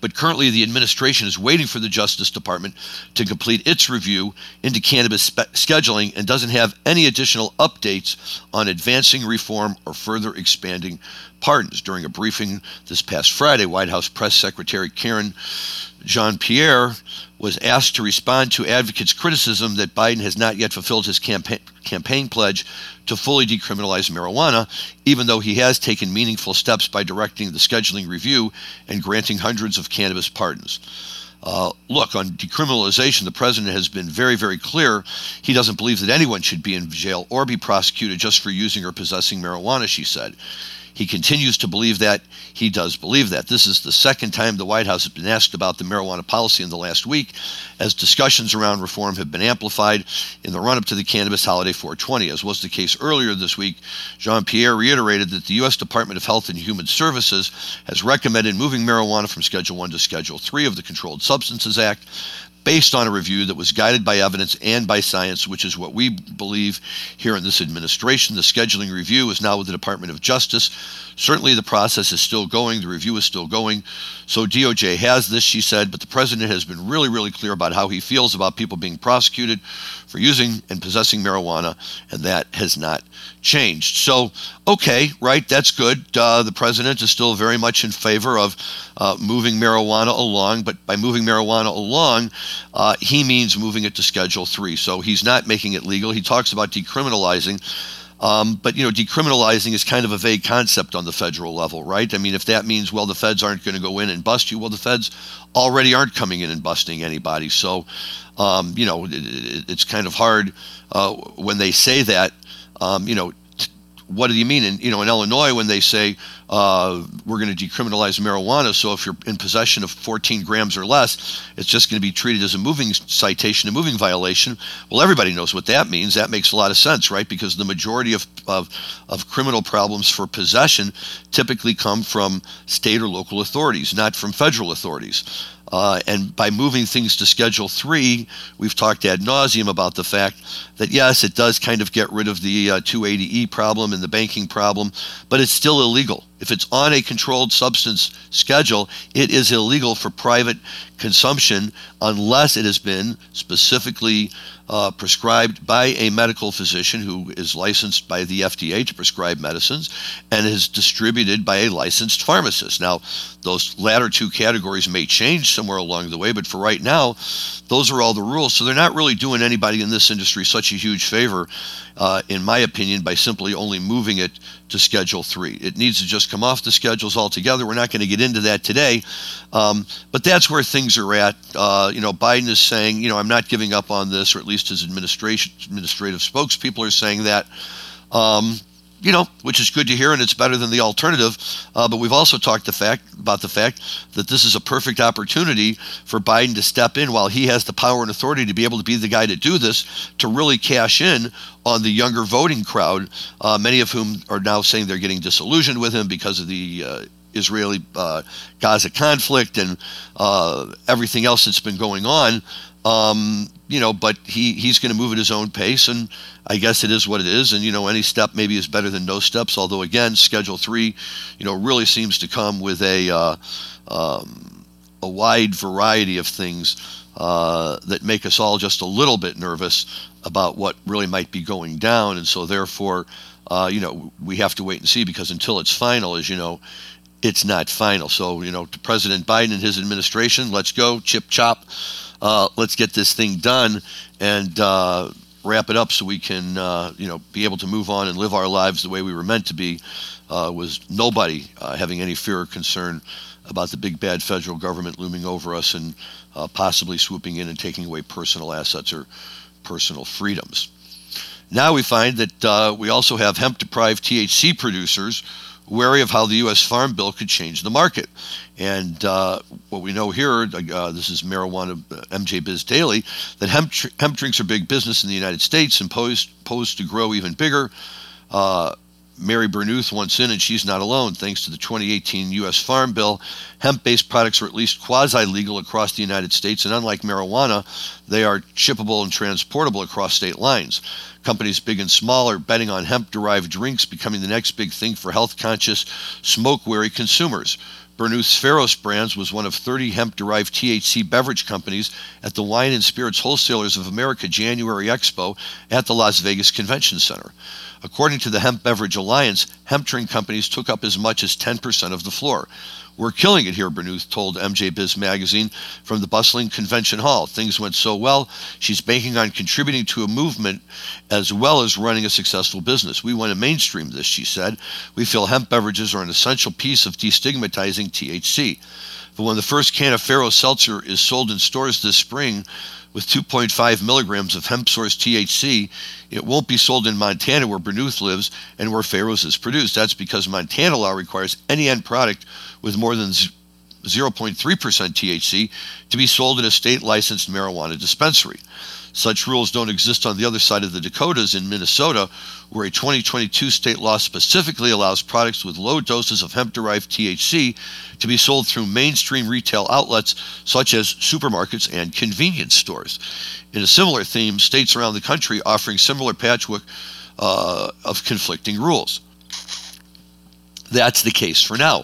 but currently the administration is waiting for the Justice Department to complete its review into cannabis spe- scheduling and doesn't have any additional updates on advancing reform or further expanding pardons. During a briefing this past Friday, White House Press Secretary Karen Jean-Pierre was asked to respond to advocates' criticism that Biden has not yet fulfilled his campaign, campaign pledge to fully decriminalize marijuana, even though he has taken meaningful steps by directing the scheduling review and granting hundreds of cannabis pardons. Uh, look, on decriminalization, the president has been very, very clear. He doesn't believe that anyone should be in jail or be prosecuted just for using or possessing marijuana, she said. He continues to believe that. He does believe that. This is the second time the White House has been asked about the marijuana policy in the last week, as discussions around reform have been amplified in the run-up to the cannabis holiday four twenty. As was the case earlier this week, Jean-Pierre reiterated that the U S Department of Health and Human Services has recommended moving marijuana from Schedule one to Schedule three of the Controlled Substances Act, based on a review that was guided by evidence and by science, which is what we believe here in this administration. The scheduling review is now with the Department of Justice. Certainly the process is still going. The review is still going. So D O J has this, she said, but the president has been really, really clear about how he feels about people being prosecuted for using and possessing marijuana, and that has not changed. So, okay, right, that's good. Uh, the president is still very much in favor of uh, moving marijuana along, but by moving marijuana along, uh, he means moving it to Schedule three. So he's not making it legal. He talks about decriminalizing. Um, but, you know, decriminalizing is kind of a vague concept on the federal level, right? I mean, if that means, well, the feds aren't going to go in and bust you, well, the feds already aren't coming in and busting anybody. So, um, you know, it, it, it's kind of hard uh, when they say that, um, you know, what do you mean? In, you know, in Illinois, when they say uh, we're going to decriminalize marijuana, so if you're in possession of fourteen grams or less, it's just going to be treated as a moving citation, a moving violation. Well, everybody knows what that means. That makes a lot of sense, right? Because the majority of of, of criminal problems for possession typically come from state or local authorities, not from federal authorities. Uh, and by moving things to Schedule three, we've talked ad nauseum about the fact that, yes, it does kind of get rid of the uh, two eighty E problem and the banking problem, but it's still illegal. If it's on a controlled substance schedule, it is illegal for private consumption unless it has been specifically uh, prescribed by a medical physician who is licensed by the F D A to prescribe medicines and is distributed by a licensed pharmacist. Now, those latter two categories may change somewhere along the way, but for right now, those are all the rules. So they're not really doing anybody in this industry such a huge favor, uh, in my opinion, by simply only moving it to Schedule three. It needs to just come off the schedules altogether. We're not going to get into that today, um, but that's where things are at. Uh, you know, Biden is saying, you know, I'm not giving up on this, or at least his administration, administrative spokespeople are saying that. Um, You know, which is good to hear, and it's better than the alternative. Uh, but we've also talked the fact about the fact that this is a perfect opportunity for Biden to step in while he has the power and authority to be able to be the guy to do this, to really cash in on the younger voting crowd, uh, many of whom are now saying they're getting disillusioned with him because of the uh, Israeli-Gaza uh, conflict and uh, everything else that's been going on. Um, you know, but he, he's going to move at his own pace, and I guess it is what it is. And, you know, any step maybe is better than no steps, although, again, Schedule three, you know, really seems to come with a uh, um, a wide variety of things uh, that make us all just a little bit nervous about what really might be going down. And so, therefore, uh, you know, we have to wait and see, because until it's final, as you know, it's not final. So, you know, to President Biden and his administration, let's go, chip chop. Uh, let's get this thing done and uh, wrap it up so we can, uh, you know, be able to move on and live our lives the way we were meant to be, uh, was nobody uh, having any fear or concern about the big bad federal government looming over us and uh, possibly swooping in and taking away personal assets or personal freedoms. Now we find that uh, we also have hemp-deprived T H C producers wary of how the U S Farm Bill could change the market. And uh, what we know here, uh, this is Marijuana uh, M J Biz Daily, that hemp, tr- hemp drinks are big business in the United States and posed, posed to grow even bigger. Uh, Mary Bernuth wants in, and she's not alone. Thanks to the twenty eighteen U S Farm Bill, hemp-based products are at least quasi-legal across the United States, and unlike marijuana, they are shippable and transportable across state lines. Companies big and small are betting on hemp-derived drinks becoming the next big thing for health-conscious, smoke-wary consumers. Bernouth's Pharos Brands was one of thirty hemp-derived T H C beverage companies at the Wine and Spirits Wholesalers of America January Expo at the Las Vegas Convention Center. According to the Hemp Beverage Alliance, hemp drink companies took up as much as ten percent of the floor. We're killing it here, Bernouth told M J Biz magazine from the bustling convention hall. Things went so well, she's banking on contributing to a movement as well as running a successful business. We want to mainstream this, she said. We feel hemp beverages are an essential piece of destigmatizing T H C. But when the first can of Pharos Seltzer is sold in stores this spring with two point five milligrams of hemp-sourced T H C, it won't be sold in Montana where Bernouth lives and where Pharos is produced. That's because Montana law requires any end product with more than zero point three percent T H C to be sold in a state-licensed marijuana dispensary. Such rules don't exist on the other side of the Dakotas in Minnesota, where a twenty twenty-two state law specifically allows products with low doses of hemp-derived T H C to be sold through mainstream retail outlets such as supermarkets and convenience stores. In a similar theme, states around the country offering similar patchwork uh, of conflicting rules. That's the case for now.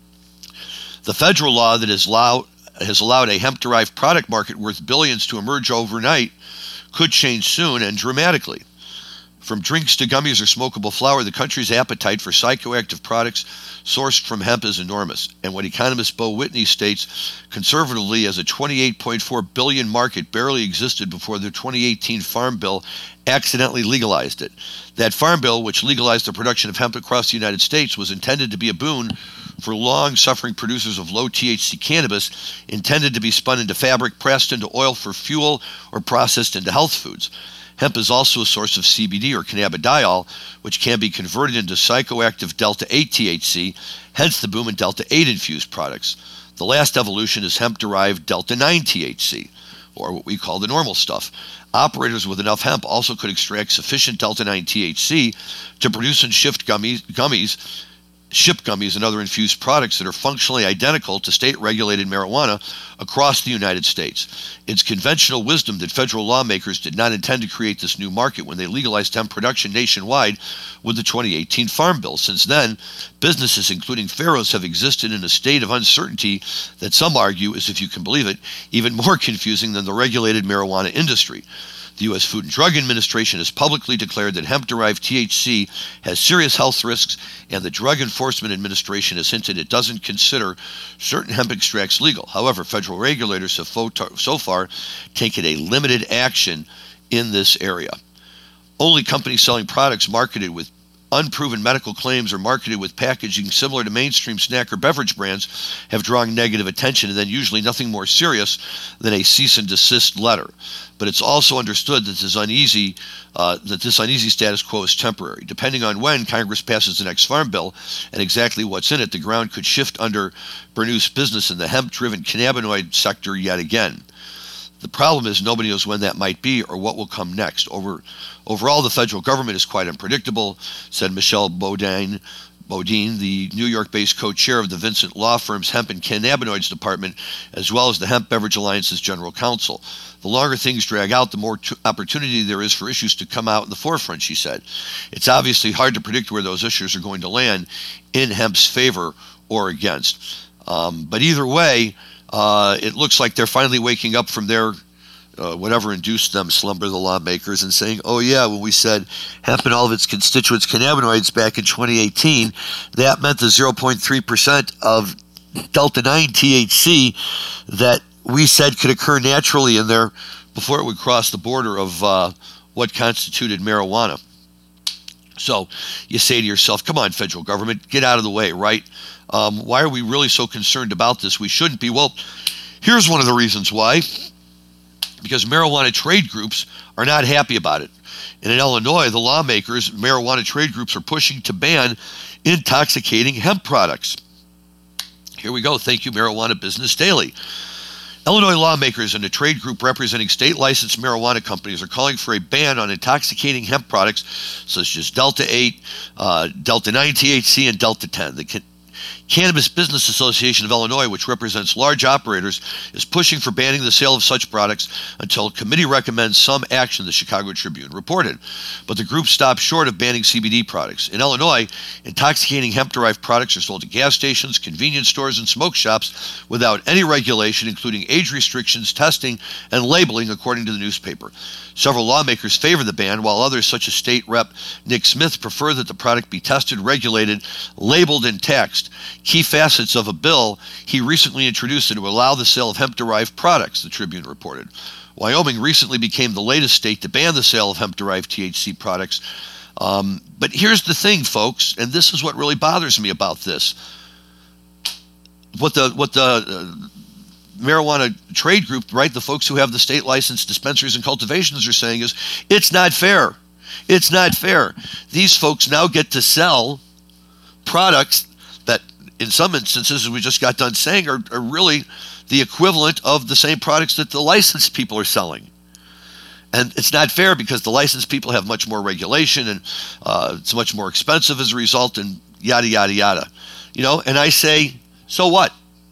The federal law that has allowed, has allowed a hemp-derived product market worth billions to emerge overnight could change soon and dramatically. From drinks to gummies or smokable flower, the country's appetite for psychoactive products sourced from hemp is enormous, and what economist Bo Whitney states conservatively as a twenty-eight point four billion dollars market barely existed before the twenty eighteen Farm Bill accidentally legalized it. That Farm Bill, which legalized the production of hemp across the United States, was intended to be a boon for long-suffering producers of low T H C cannabis, intended to be spun into fabric, pressed into oil for fuel, or processed into health foods. Hemp is also a source of C B D or cannabidiol, which can be converted into psychoactive delta eight T H C, hence the boom in delta eight infused products. The last evolution is hemp-derived delta nine T H C, or what we call the normal stuff. Operators with enough hemp also could extract sufficient delta nine T H C to produce and shift gummies, gummies ship gummies and other infused products that are functionally identical to state-regulated marijuana across the United States. It's conventional wisdom that federal lawmakers did not intend to create this new market when they legalized hemp production nationwide with the twenty eighteen Farm Bill. Since then, businesses, including Pharos, have existed in a state of uncertainty that some argue is, if you can believe it, even more confusing than the regulated marijuana industry. The U S Food and Drug Administration has publicly declared that hemp-derived T H C has serious health risks, and the Drug Enforcement Administration has hinted it doesn't consider certain hemp extracts legal. However, federal regulators have so far taken a limited action in this area. Only companies selling products marketed with unproven medical claims or marketed with packaging similar to mainstream snack or beverage brands have drawn negative attention, and then usually nothing more serious than a cease and desist letter. But it's also understood that this uneasy uh, that this uneasy status quo is temporary. Depending on when Congress passes the next Farm Bill and exactly what's in it, the ground could shift under Bernouth's business in the hemp-driven cannabinoid sector yet again. The problem is nobody knows when that might be or what will come next. Over, overall, the federal government is quite unpredictable, said Michelle Bodine, Bodine, the New York-based co-chair of the Vincent Law Firm's Hemp and Cannabinoids Department, as well as the Hemp Beverage Alliance's general counsel. The longer things drag out, the more t- opportunity there is for issues to come out in the forefront, she said. It's obviously hard to predict where those issues are going to land in hemp's favor or against. Um, but either way, uh, it looks like they're finally waking up from their Uh, whatever induced them slumber, the lawmakers, and saying, oh yeah, when we said hemp and all of its constituents cannabinoids back in twenty eighteen, that meant the zero point three percent of delta nine T H C that we said could occur naturally in there before it would cross the border of uh, what constituted marijuana. So you say to yourself, come on, federal government, get out of the way, right? Um, why are we really so concerned about this? We shouldn't be. Well, here's one of the reasons why. Because marijuana trade groups are not happy about it. And in Illinois, the lawmakers, marijuana trade groups, are pushing to ban intoxicating hemp products. Here we go. Thank you, Marijuana Business Daily. Illinois lawmakers and a trade group representing state-licensed marijuana companies are calling for a ban on intoxicating hemp products such as delta eight, uh, delta nine T H C, and delta ten. The Cannabis Business Association of Illinois, which represents large operators, is pushing for banning the sale of such products until a committee recommends some action, the Chicago Tribune reported. But the group stopped short of banning C B D products. In Illinois, intoxicating hemp-derived products are sold at gas stations, convenience stores, and smoke shops without any regulation, including age restrictions, testing, and labeling, according to the newspaper. Several lawmakers favor the ban, while others, such as State Rep Nick Smith, prefer that the product be tested, regulated, labeled, and taxed. Key facets of a bill he recently introduced to allow the sale of hemp-derived products, the Tribune reported. Wyoming recently became the latest state to ban the sale of hemp-derived T H C products. Um, but here's the thing, folks, and this is what really bothers me about this. What the what the uh, marijuana trade group, right, the folks who have the state licensed dispensaries and cultivations are saying is, it's not fair. It's not fair. These folks now get to sell products that, in some instances, as we just got done saying, are, are really the equivalent of the same products that the licensed people are selling. And it's not fair because the licensed people have much more regulation, and uh, it's much more expensive as a result, and yada, yada, yada. You know, and I say, so what?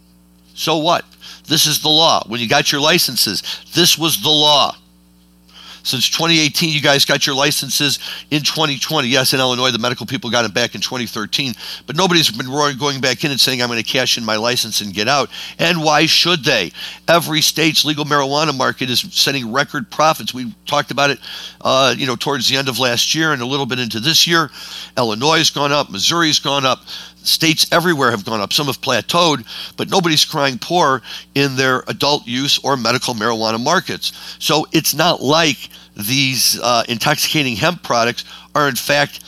So what? This is the law. When you got your licenses, this was the law. Since twenty eighteen, you guys got your licenses in twenty twenty. Yes, in Illinois, the medical people got it back in twenty thirteen, but nobody's been going back in and saying, I'm going to cash in my license and get out. And why should they? Every state's legal marijuana market is setting record profits. We talked about it, uh, you know, towards the end of last year and a little bit into this year. Illinois has gone up. Missouri's gone up. States everywhere have gone up. Some have plateaued, but nobody's crying poor in their adult use or medical marijuana markets. So it's not like these uh, intoxicating hemp products are in fact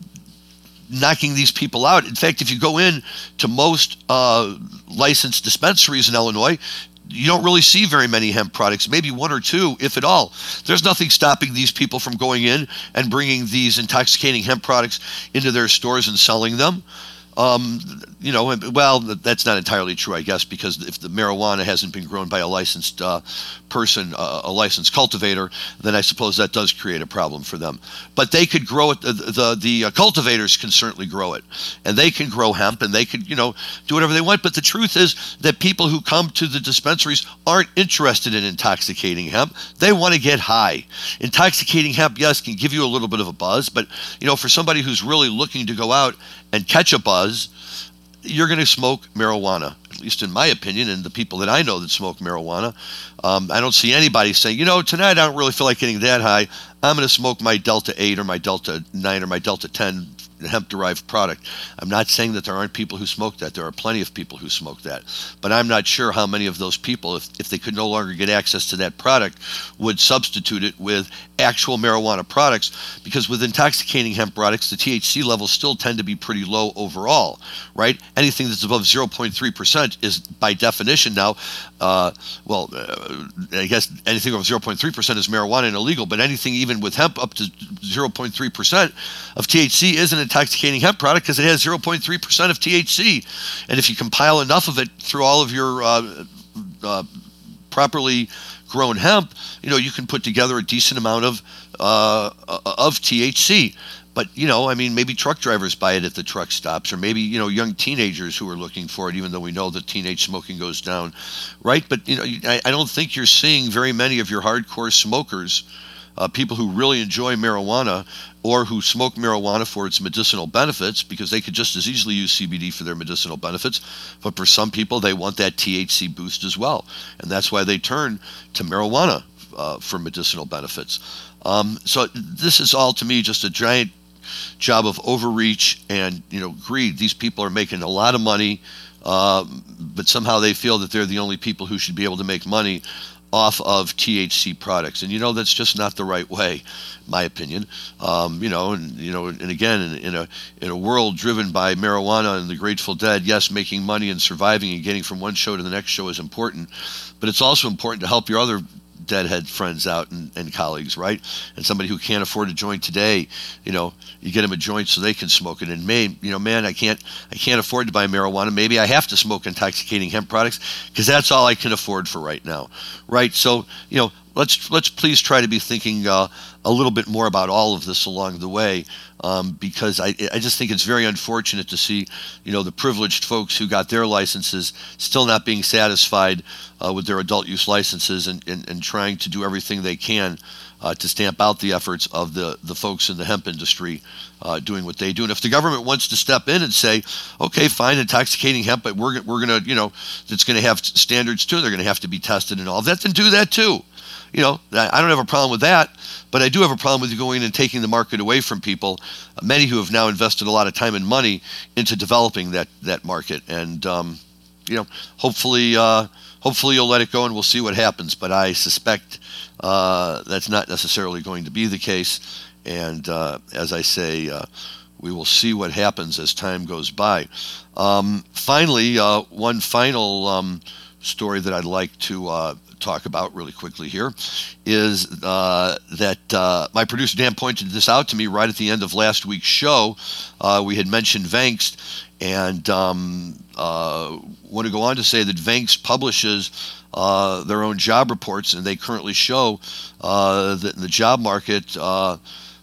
knocking these people out. In fact, if you go in to most uh, licensed dispensaries in Illinois, you don't really see very many hemp products, maybe one or two, if at all. There's nothing stopping these people from going in and bringing these intoxicating hemp products into their stores and selling them. Um, you know, well, that's not entirely true, I guess, because if the marijuana hasn't been grown by a licensed uh, person, uh, a licensed cultivator, then I suppose that does create a problem for them. But they could grow it. The the, the uh, cultivators can certainly grow it, and they can grow hemp, and they could, you know, do whatever they want. But the truth is that people who come to the dispensaries aren't interested in intoxicating hemp. They want to get high. Intoxicating hemp, yes, can give you a little bit of a buzz, but you know, for somebody who's really looking to go out and catch a buzz, you're going to smoke marijuana, at least in my opinion, and the people that I know that smoke marijuana. Um, I don't see anybody saying, you know, tonight I don't really feel like getting that high. I'm going to smoke my Delta eight or my Delta nine or my Delta ten hemp-derived product. I'm not saying that there aren't people who smoke that. There are plenty of people who smoke that. But I'm not sure how many of those people, if, if they could no longer get access to that product, would substitute it with actual marijuana products, because with intoxicating hemp products, the T H C levels still tend to be pretty low overall, right? Anything that's above zero point three percent is, by definition now, uh, well, uh, I guess anything over zero point three percent is marijuana and illegal, but anything even with hemp up to zero point three percent of T H C is an intoxicating hemp product because it has zero point three percent of T H C. And if you compile enough of it through all of your uh, uh, properly grown hemp, you know, you can put together a decent amount of uh, of T H C. But, you know, I mean, maybe truck drivers buy it at the truck stops, or maybe, you know, young teenagers who are looking for it, even though we know that teenage smoking goes down, right? But, you know, I, I don't think you're seeing very many of your hardcore smokers, uh, people who really enjoy marijuana or who smoke marijuana for its medicinal benefits, because they could just as easily use C B D for their medicinal benefits. But for some people, they want that T H C boost as well. And that's why they turn to marijuana uh, for medicinal benefits. Um, so this is all, to me, just a giant job of overreach and, you know, greed. These people are making a lot of money, uh, but somehow they feel that they're the only people who should be able to make money off of T H C products. And, you know, that's just not the right way, in my opinion. Um, you know, and, you know, and again, in, in a in a world driven by marijuana and the Grateful Dead, yes, making money and surviving and getting from one show to the next show is important, but it's also important to help your other deadhead friends out and, and colleagues, right? And somebody who can't afford a joint today, you know, you get them a joint so they can smoke it. And may, you know, man, I can't, I can't afford to buy marijuana. Maybe I have to smoke intoxicating hemp products because that's all I can afford for right now, right? So, you know, let's let's please try to be thinking uh, a little bit more about all of this along the way, um, because I I just think it's very unfortunate to see, you know, the privileged folks who got their licenses still not being satisfied uh, with their adult use licenses and, and, and trying to do everything they can uh, to stamp out the efforts of the, the folks in the hemp industry uh, doing what they do. And if the government wants to step in and say, okay, fine, intoxicating hemp, but we're we're going to, you know, it's going to have standards too. They're going to have to be tested and all that. Then do that too. You know, I don't have a problem with that, but I do have a problem with you going in and taking the market away from people, many who have now invested a lot of time and money into developing that that market. And um, you know, hopefully, uh, hopefully you'll let it go, and we'll see what happens. But I suspect uh, that's not necessarily going to be the case. And uh, as I say, uh, we will see what happens as time goes by. Um, finally, uh, one final um, story that I'd like to uh, talk about really quickly here is uh, that uh, my producer Dan pointed this out to me right at the end of last week's show. Uh, we had mentioned Vangst, and um, uh, want to go on to say that Vangst publishes uh, their own job reports, and they currently show uh, that in the job market, uh,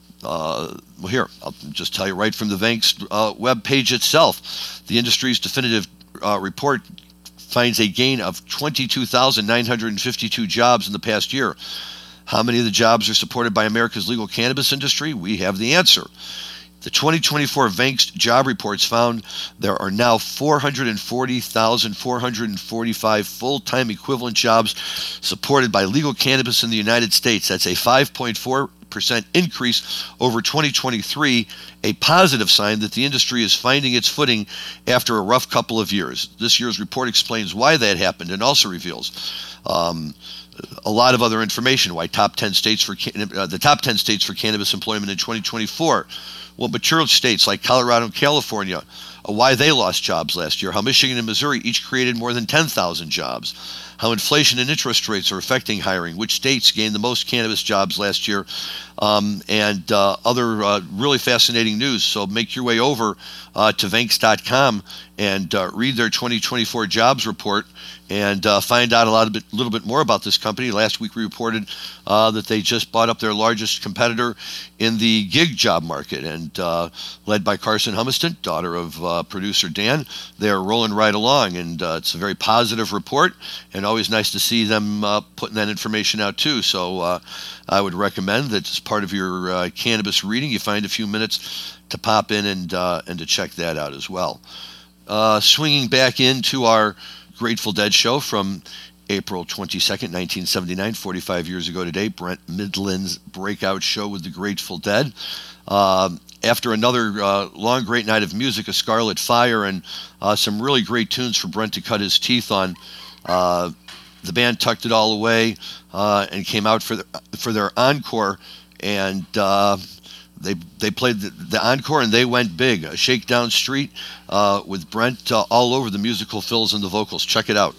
uh, well, here, I'll just tell you right from the Vangst uh, web page itself, the industry's definitive uh, report finds a gain of twenty-two thousand nine hundred fifty-two jobs in the past year. How many of the jobs are supported by America's legal cannabis industry? We have the answer. The twenty twenty-four Vangst job reports found there are now four hundred forty thousand four hundred forty-five full-time equivalent jobs supported by legal cannabis in the United States. That's a five point four percent increase over twenty twenty-three, a positive sign that the industry is finding its footing after a rough couple of years. This year's report explains why that happened and also reveals um, a lot of other information. Why top ten states for uh, the top ten states for cannabis employment in twenty twenty-four. Well, mature states like Colorado and California, uh, why they lost jobs last year. How Michigan and Missouri each created more than ten thousand jobs. How inflation and interest rates are affecting hiring. Which states gained the most cannabis jobs last year, um, and uh, other uh, really fascinating news. So make your way over uh, to Vangst dot com and uh, read their twenty twenty-four jobs report and uh, find out a lot of bit, little bit more about this company. Last week we reported uh, that they just bought up their largest competitor in the gig job market, and uh, led by Carson Humiston, daughter of uh, producer Dan, they're rolling right along, and uh, it's a very positive report, and always nice to see them uh, putting that information out too. So uh, I would recommend that as part of your uh, cannabis reading, you find a few minutes to pop in and uh, and to check that out as well. Uh, swinging back into our Grateful Dead show from April twenty-second, nineteen seventy-nine, forty-five years ago today, Brent Midland's breakout show with the Grateful Dead. Uh, after another uh, long, great night of music, A Scarlet Fire, and uh, some really great tunes for Brent to cut his teeth on, uh, the band tucked it all away uh, and came out for, the, for their encore, and uh, They they played the, the encore, and they went big. A Shakedown Street uh, with Brent uh, all over the musical fills and the vocals. Check it out.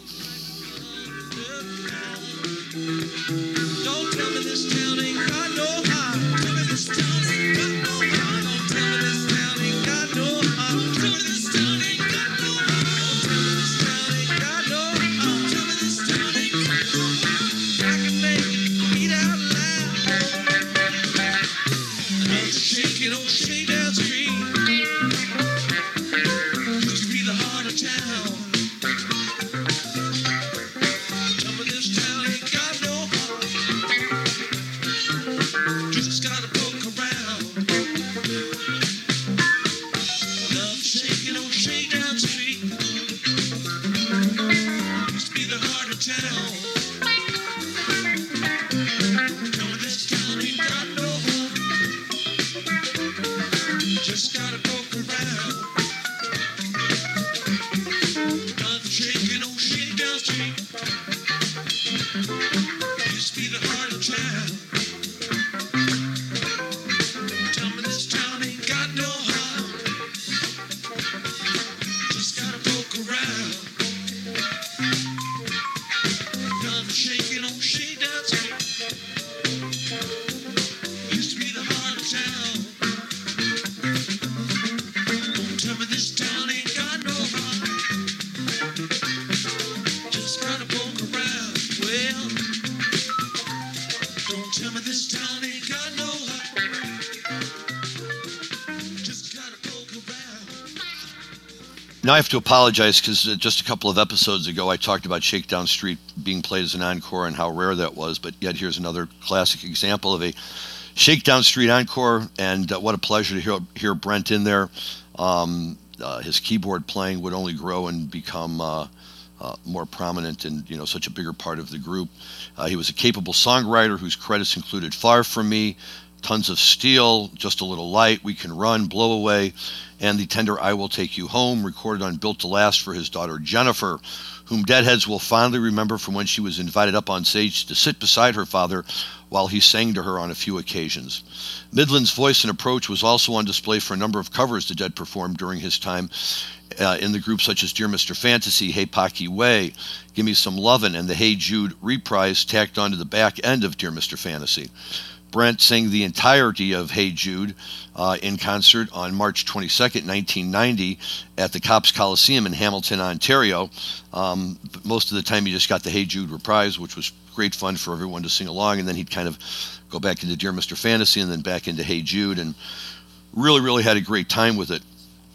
Now I have to apologize because just a couple of episodes ago I talked about Shakedown Street being played as an encore and how rare that was, but yet here's another classic example of a Shakedown Street encore, and uh, what a pleasure to hear, hear Brent in there. Um, uh, his keyboard playing would only grow and become uh, uh, more prominent and, you know, such a bigger part of the group. Uh, he was a capable songwriter whose credits included Far From Me, Tons of Steel, Just a Little Light, We Can Run, Blow Away, and the tender I Will Take You Home, recorded on Built to Last for his daughter Jennifer, whom Deadheads will fondly remember from when she was invited up on stage to sit beside her father while he sang to her on a few occasions. Midland's voice and approach was also on display for a number of covers the Dead performed during his time uh, in the group, such as Dear Mister Fantasy, Hey Pocky Way, Gimme Some Lovin', and the Hey Jude reprise tacked onto the back end of Dear Mister Fantasy. Brent sang the entirety of Hey Jude uh, in concert on March twenty-second, nineteen ninety at the Copps Coliseum in Hamilton, Ontario. Um, but most of the time he just got the Hey Jude reprise, which was great fun for everyone to sing along, and then he'd kind of go back into Dear Mister Fantasy and then back into Hey Jude, and really, really had a great time with it.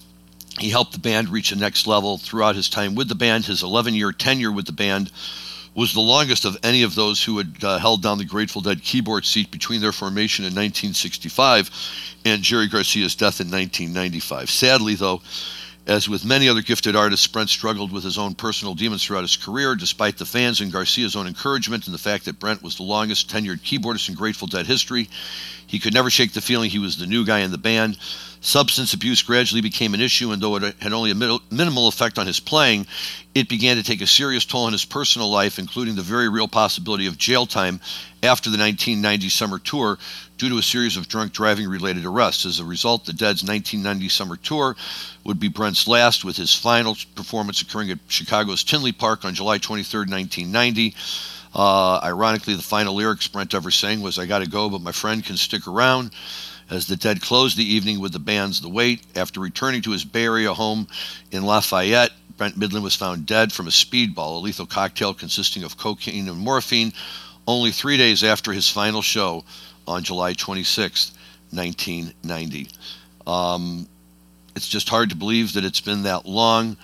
He helped the band reach the next level throughout his time with the band. His eleven-year tenure with the band was the longest of any of those who had uh, held down the Grateful Dead keyboard seat between their formation in nineteen sixty-five and Jerry Garcia's death in nineteen ninety-five. Sadly, though, as with many other gifted artists, Brent struggled with his own personal demons throughout his career, despite the fans and Garcia's own encouragement and the fact that Brent was the longest tenured keyboardist in Grateful Dead history. He could never shake the feeling he was the new guy in the band. Substance abuse gradually became an issue, and though it had only a minimal effect on his playing, it began to take a serious toll on his personal life, including the very real possibility of jail time after the nineteen ninety summer tour due to a series of drunk driving-related arrests. As a result, the Dead's nineteen ninety summer tour would be Brent's last, with his final performance occurring at Chicago's Tinley Park on July twenty-third, nineteen ninety. Uh, ironically, the final lyrics Brent ever sang was, "I gotta go, but my friend can stick around." As the Dead closed the evening with the band's The Wait, after returning to his Bay Area home in Lafayette, Brent Midland was found dead from a speedball, a lethal cocktail consisting of cocaine and morphine, only three days after his final show on July twenty-sixth, nineteen ninety. Um, it's just hard to believe that it's been that long.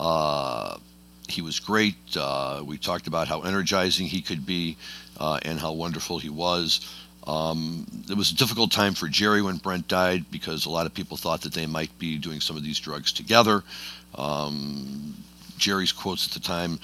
Uh, he was great. Uh, we talked about how energizing he could be uh, and how wonderful he was. Um, it was a difficult time for Jerry when Brent died, because a lot of people thought that they might be doing some of these drugs together. Um, Jerry's quotes at the time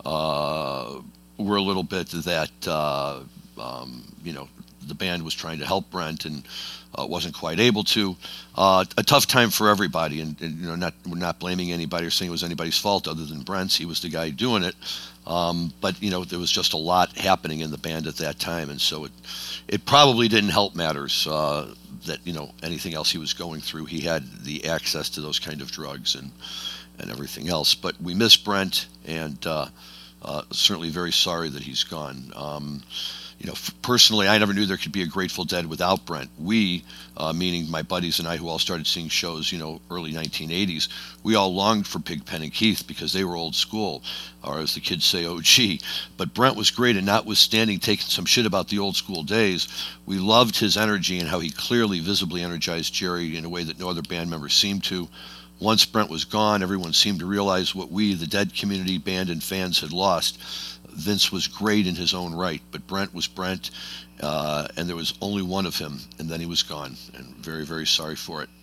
uh, were a little bit that, uh, um, you know, the band was trying to help Brent and uh, wasn't quite able to. Uh, a tough time for everybody, and, and you know, not we're not blaming anybody or saying it was anybody's fault other than Brent's. He was the guy doing it. Um, but you know, there was just a lot happening in the band at that time, and so it it probably didn't help matters uh, that you know anything else he was going through. He had the access to those kind of drugs and and everything else. But we miss Brent, and uh, uh, certainly very sorry that he's gone. Um, You know, personally, I never knew there could be a Grateful Dead without Brent. We, uh, meaning my buddies and I, who all started seeing shows, you know, early nineteen eighties, we all longed for Pigpen and Keith because they were old school, or as the kids say, O G. But Brent was great, and notwithstanding taking some shit about the old school days, we loved his energy and how he clearly, visibly energized Jerry in a way that no other band member seemed to. Once Brent was gone, everyone seemed to realize what we, the Dead community, band, and fans had lost. Vince was great in his own right, but Brent was Brent, uh, and there was only one of him, and then he was gone, and very, very sorry for it.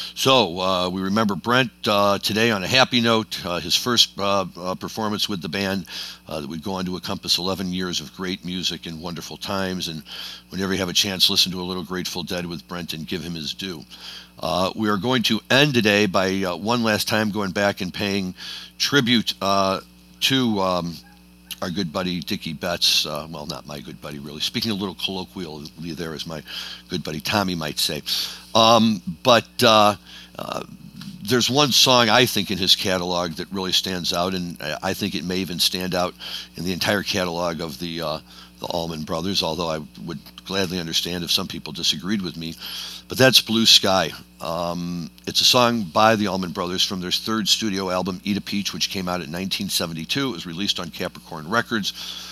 So uh, we remember Brent uh, today on a happy note, uh, his first uh, uh, performance with the band uh, that would go on to encompass eleven years of great music and wonderful times, and whenever you have a chance, listen to a little Grateful Dead with Brent and give him his due. Uh, we are going to end today by uh, one last time going back and paying tribute uh, to um, our good buddy Dickie Betts. Uh, well, not my good buddy, really. Speaking a little colloquially there, as my good buddy Tommy might say. Um, but uh, uh, there's one song, I think, in his catalog that really stands out, and I think it may even stand out in the entire catalog of the uh, the Allman Brothers, although I would gladly understand if some people disagreed with me. But that's Blue Sky. Um, it's a song by the Allman Brothers from their third studio album, Eat a Peach, which came out in nineteen seventy-two. It was released on Capricorn Records.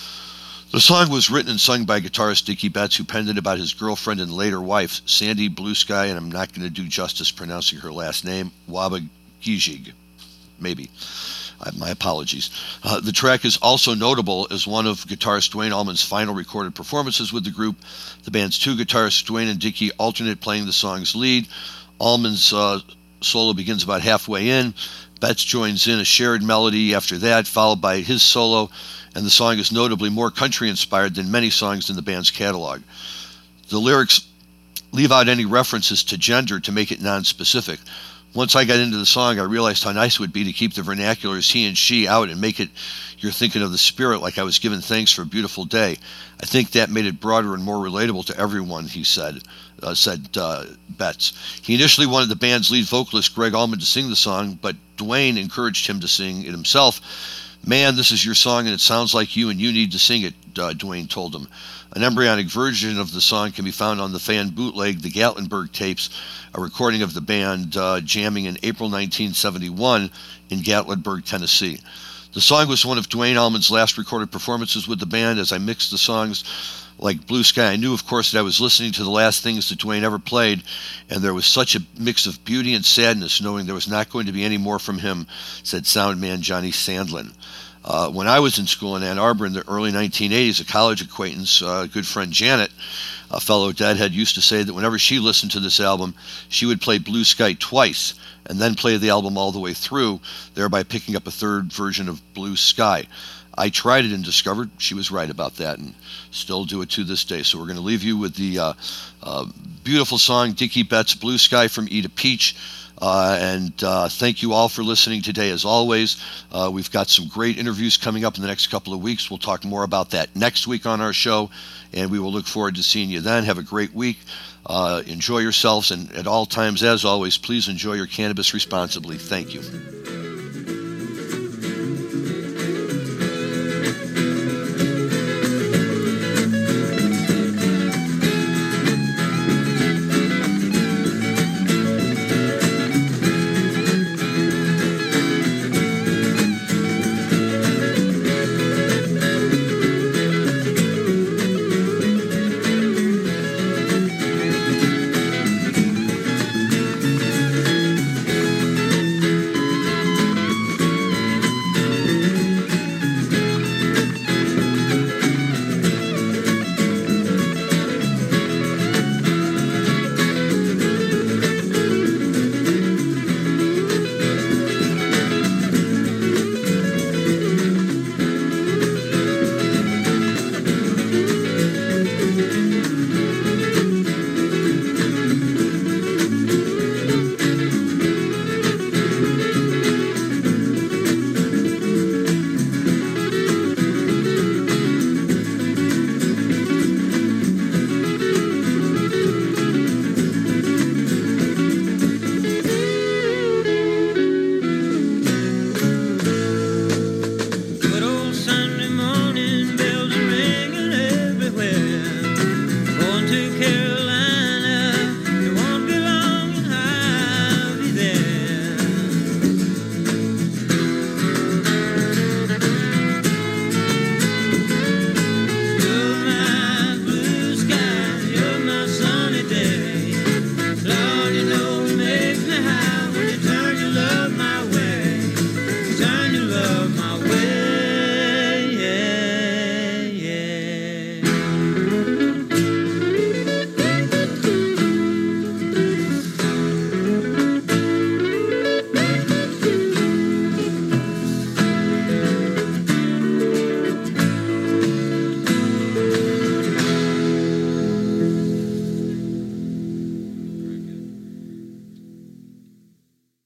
The song was written and sung by guitarist Dickie Betts, who penned it about his girlfriend and later wife, Sandy Blue Sky, and I'm not going to do justice pronouncing her last name, Wabagijig. maybe. Uh, my apologies. Uh, the track is also notable as one of guitarist Duane Allman's final recorded performances with the group. The band's two guitarists, Duane and Dickie, alternate playing the song's lead. Allman's uh, solo begins about halfway in. Betts joins in a shared melody after that, followed by his solo, and the song is notably more country-inspired than many songs in the band's catalog. The lyrics leave out any references to gender to make it non-specific. Once I got into the song, I realized how nice it would be to keep the vernaculars he and she out and make it you're thinking of the spirit like I was giving thanks for a beautiful day. I think that made it broader and more relatable to everyone, he said, uh, said uh, Betts. He initially wanted the band's lead vocalist, Greg Allman, to sing the song, but Duane encouraged him to sing it himself. Man, this is your song and it sounds like you and you need to sing it, uh, Duane told him. An embryonic version of the song can be found on the fan bootleg, the Gatlinburg tapes, a recording of the band uh, jamming in April nineteen seventy-one in Gatlinburg, Tennessee. The song was one of Duane Allman's last recorded performances with the band. As I mixed the songs like Blue Sky, I knew, of course, that I was listening to the last things that Duane ever played, and there was such a mix of beauty and sadness knowing there was not going to be any more from him, said sound man Johnny Sandlin. Uh, when I was in school in Ann Arbor in the early nineteen eighties, a college acquaintance, uh, a good friend Janet, a fellow Deadhead, used to say that whenever she listened to this album, she would play Blue Sky twice and then play the album all the way through, thereby picking up a third version of Blue Sky. I tried it and discovered she was right about that and still do it to this day. So we're going to leave you with the uh, uh, beautiful song, Dickie Betts' Blue Sky from Eat a Peach. Uh, and uh, thank you all for listening today, as always. Uh, we've got some great interviews coming up in the next couple of weeks. We'll talk more about that next week on our show, and we will look forward to seeing you then. Have a great week. Uh, enjoy yourselves, and at all times, as always, please enjoy your cannabis responsibly. Thank you.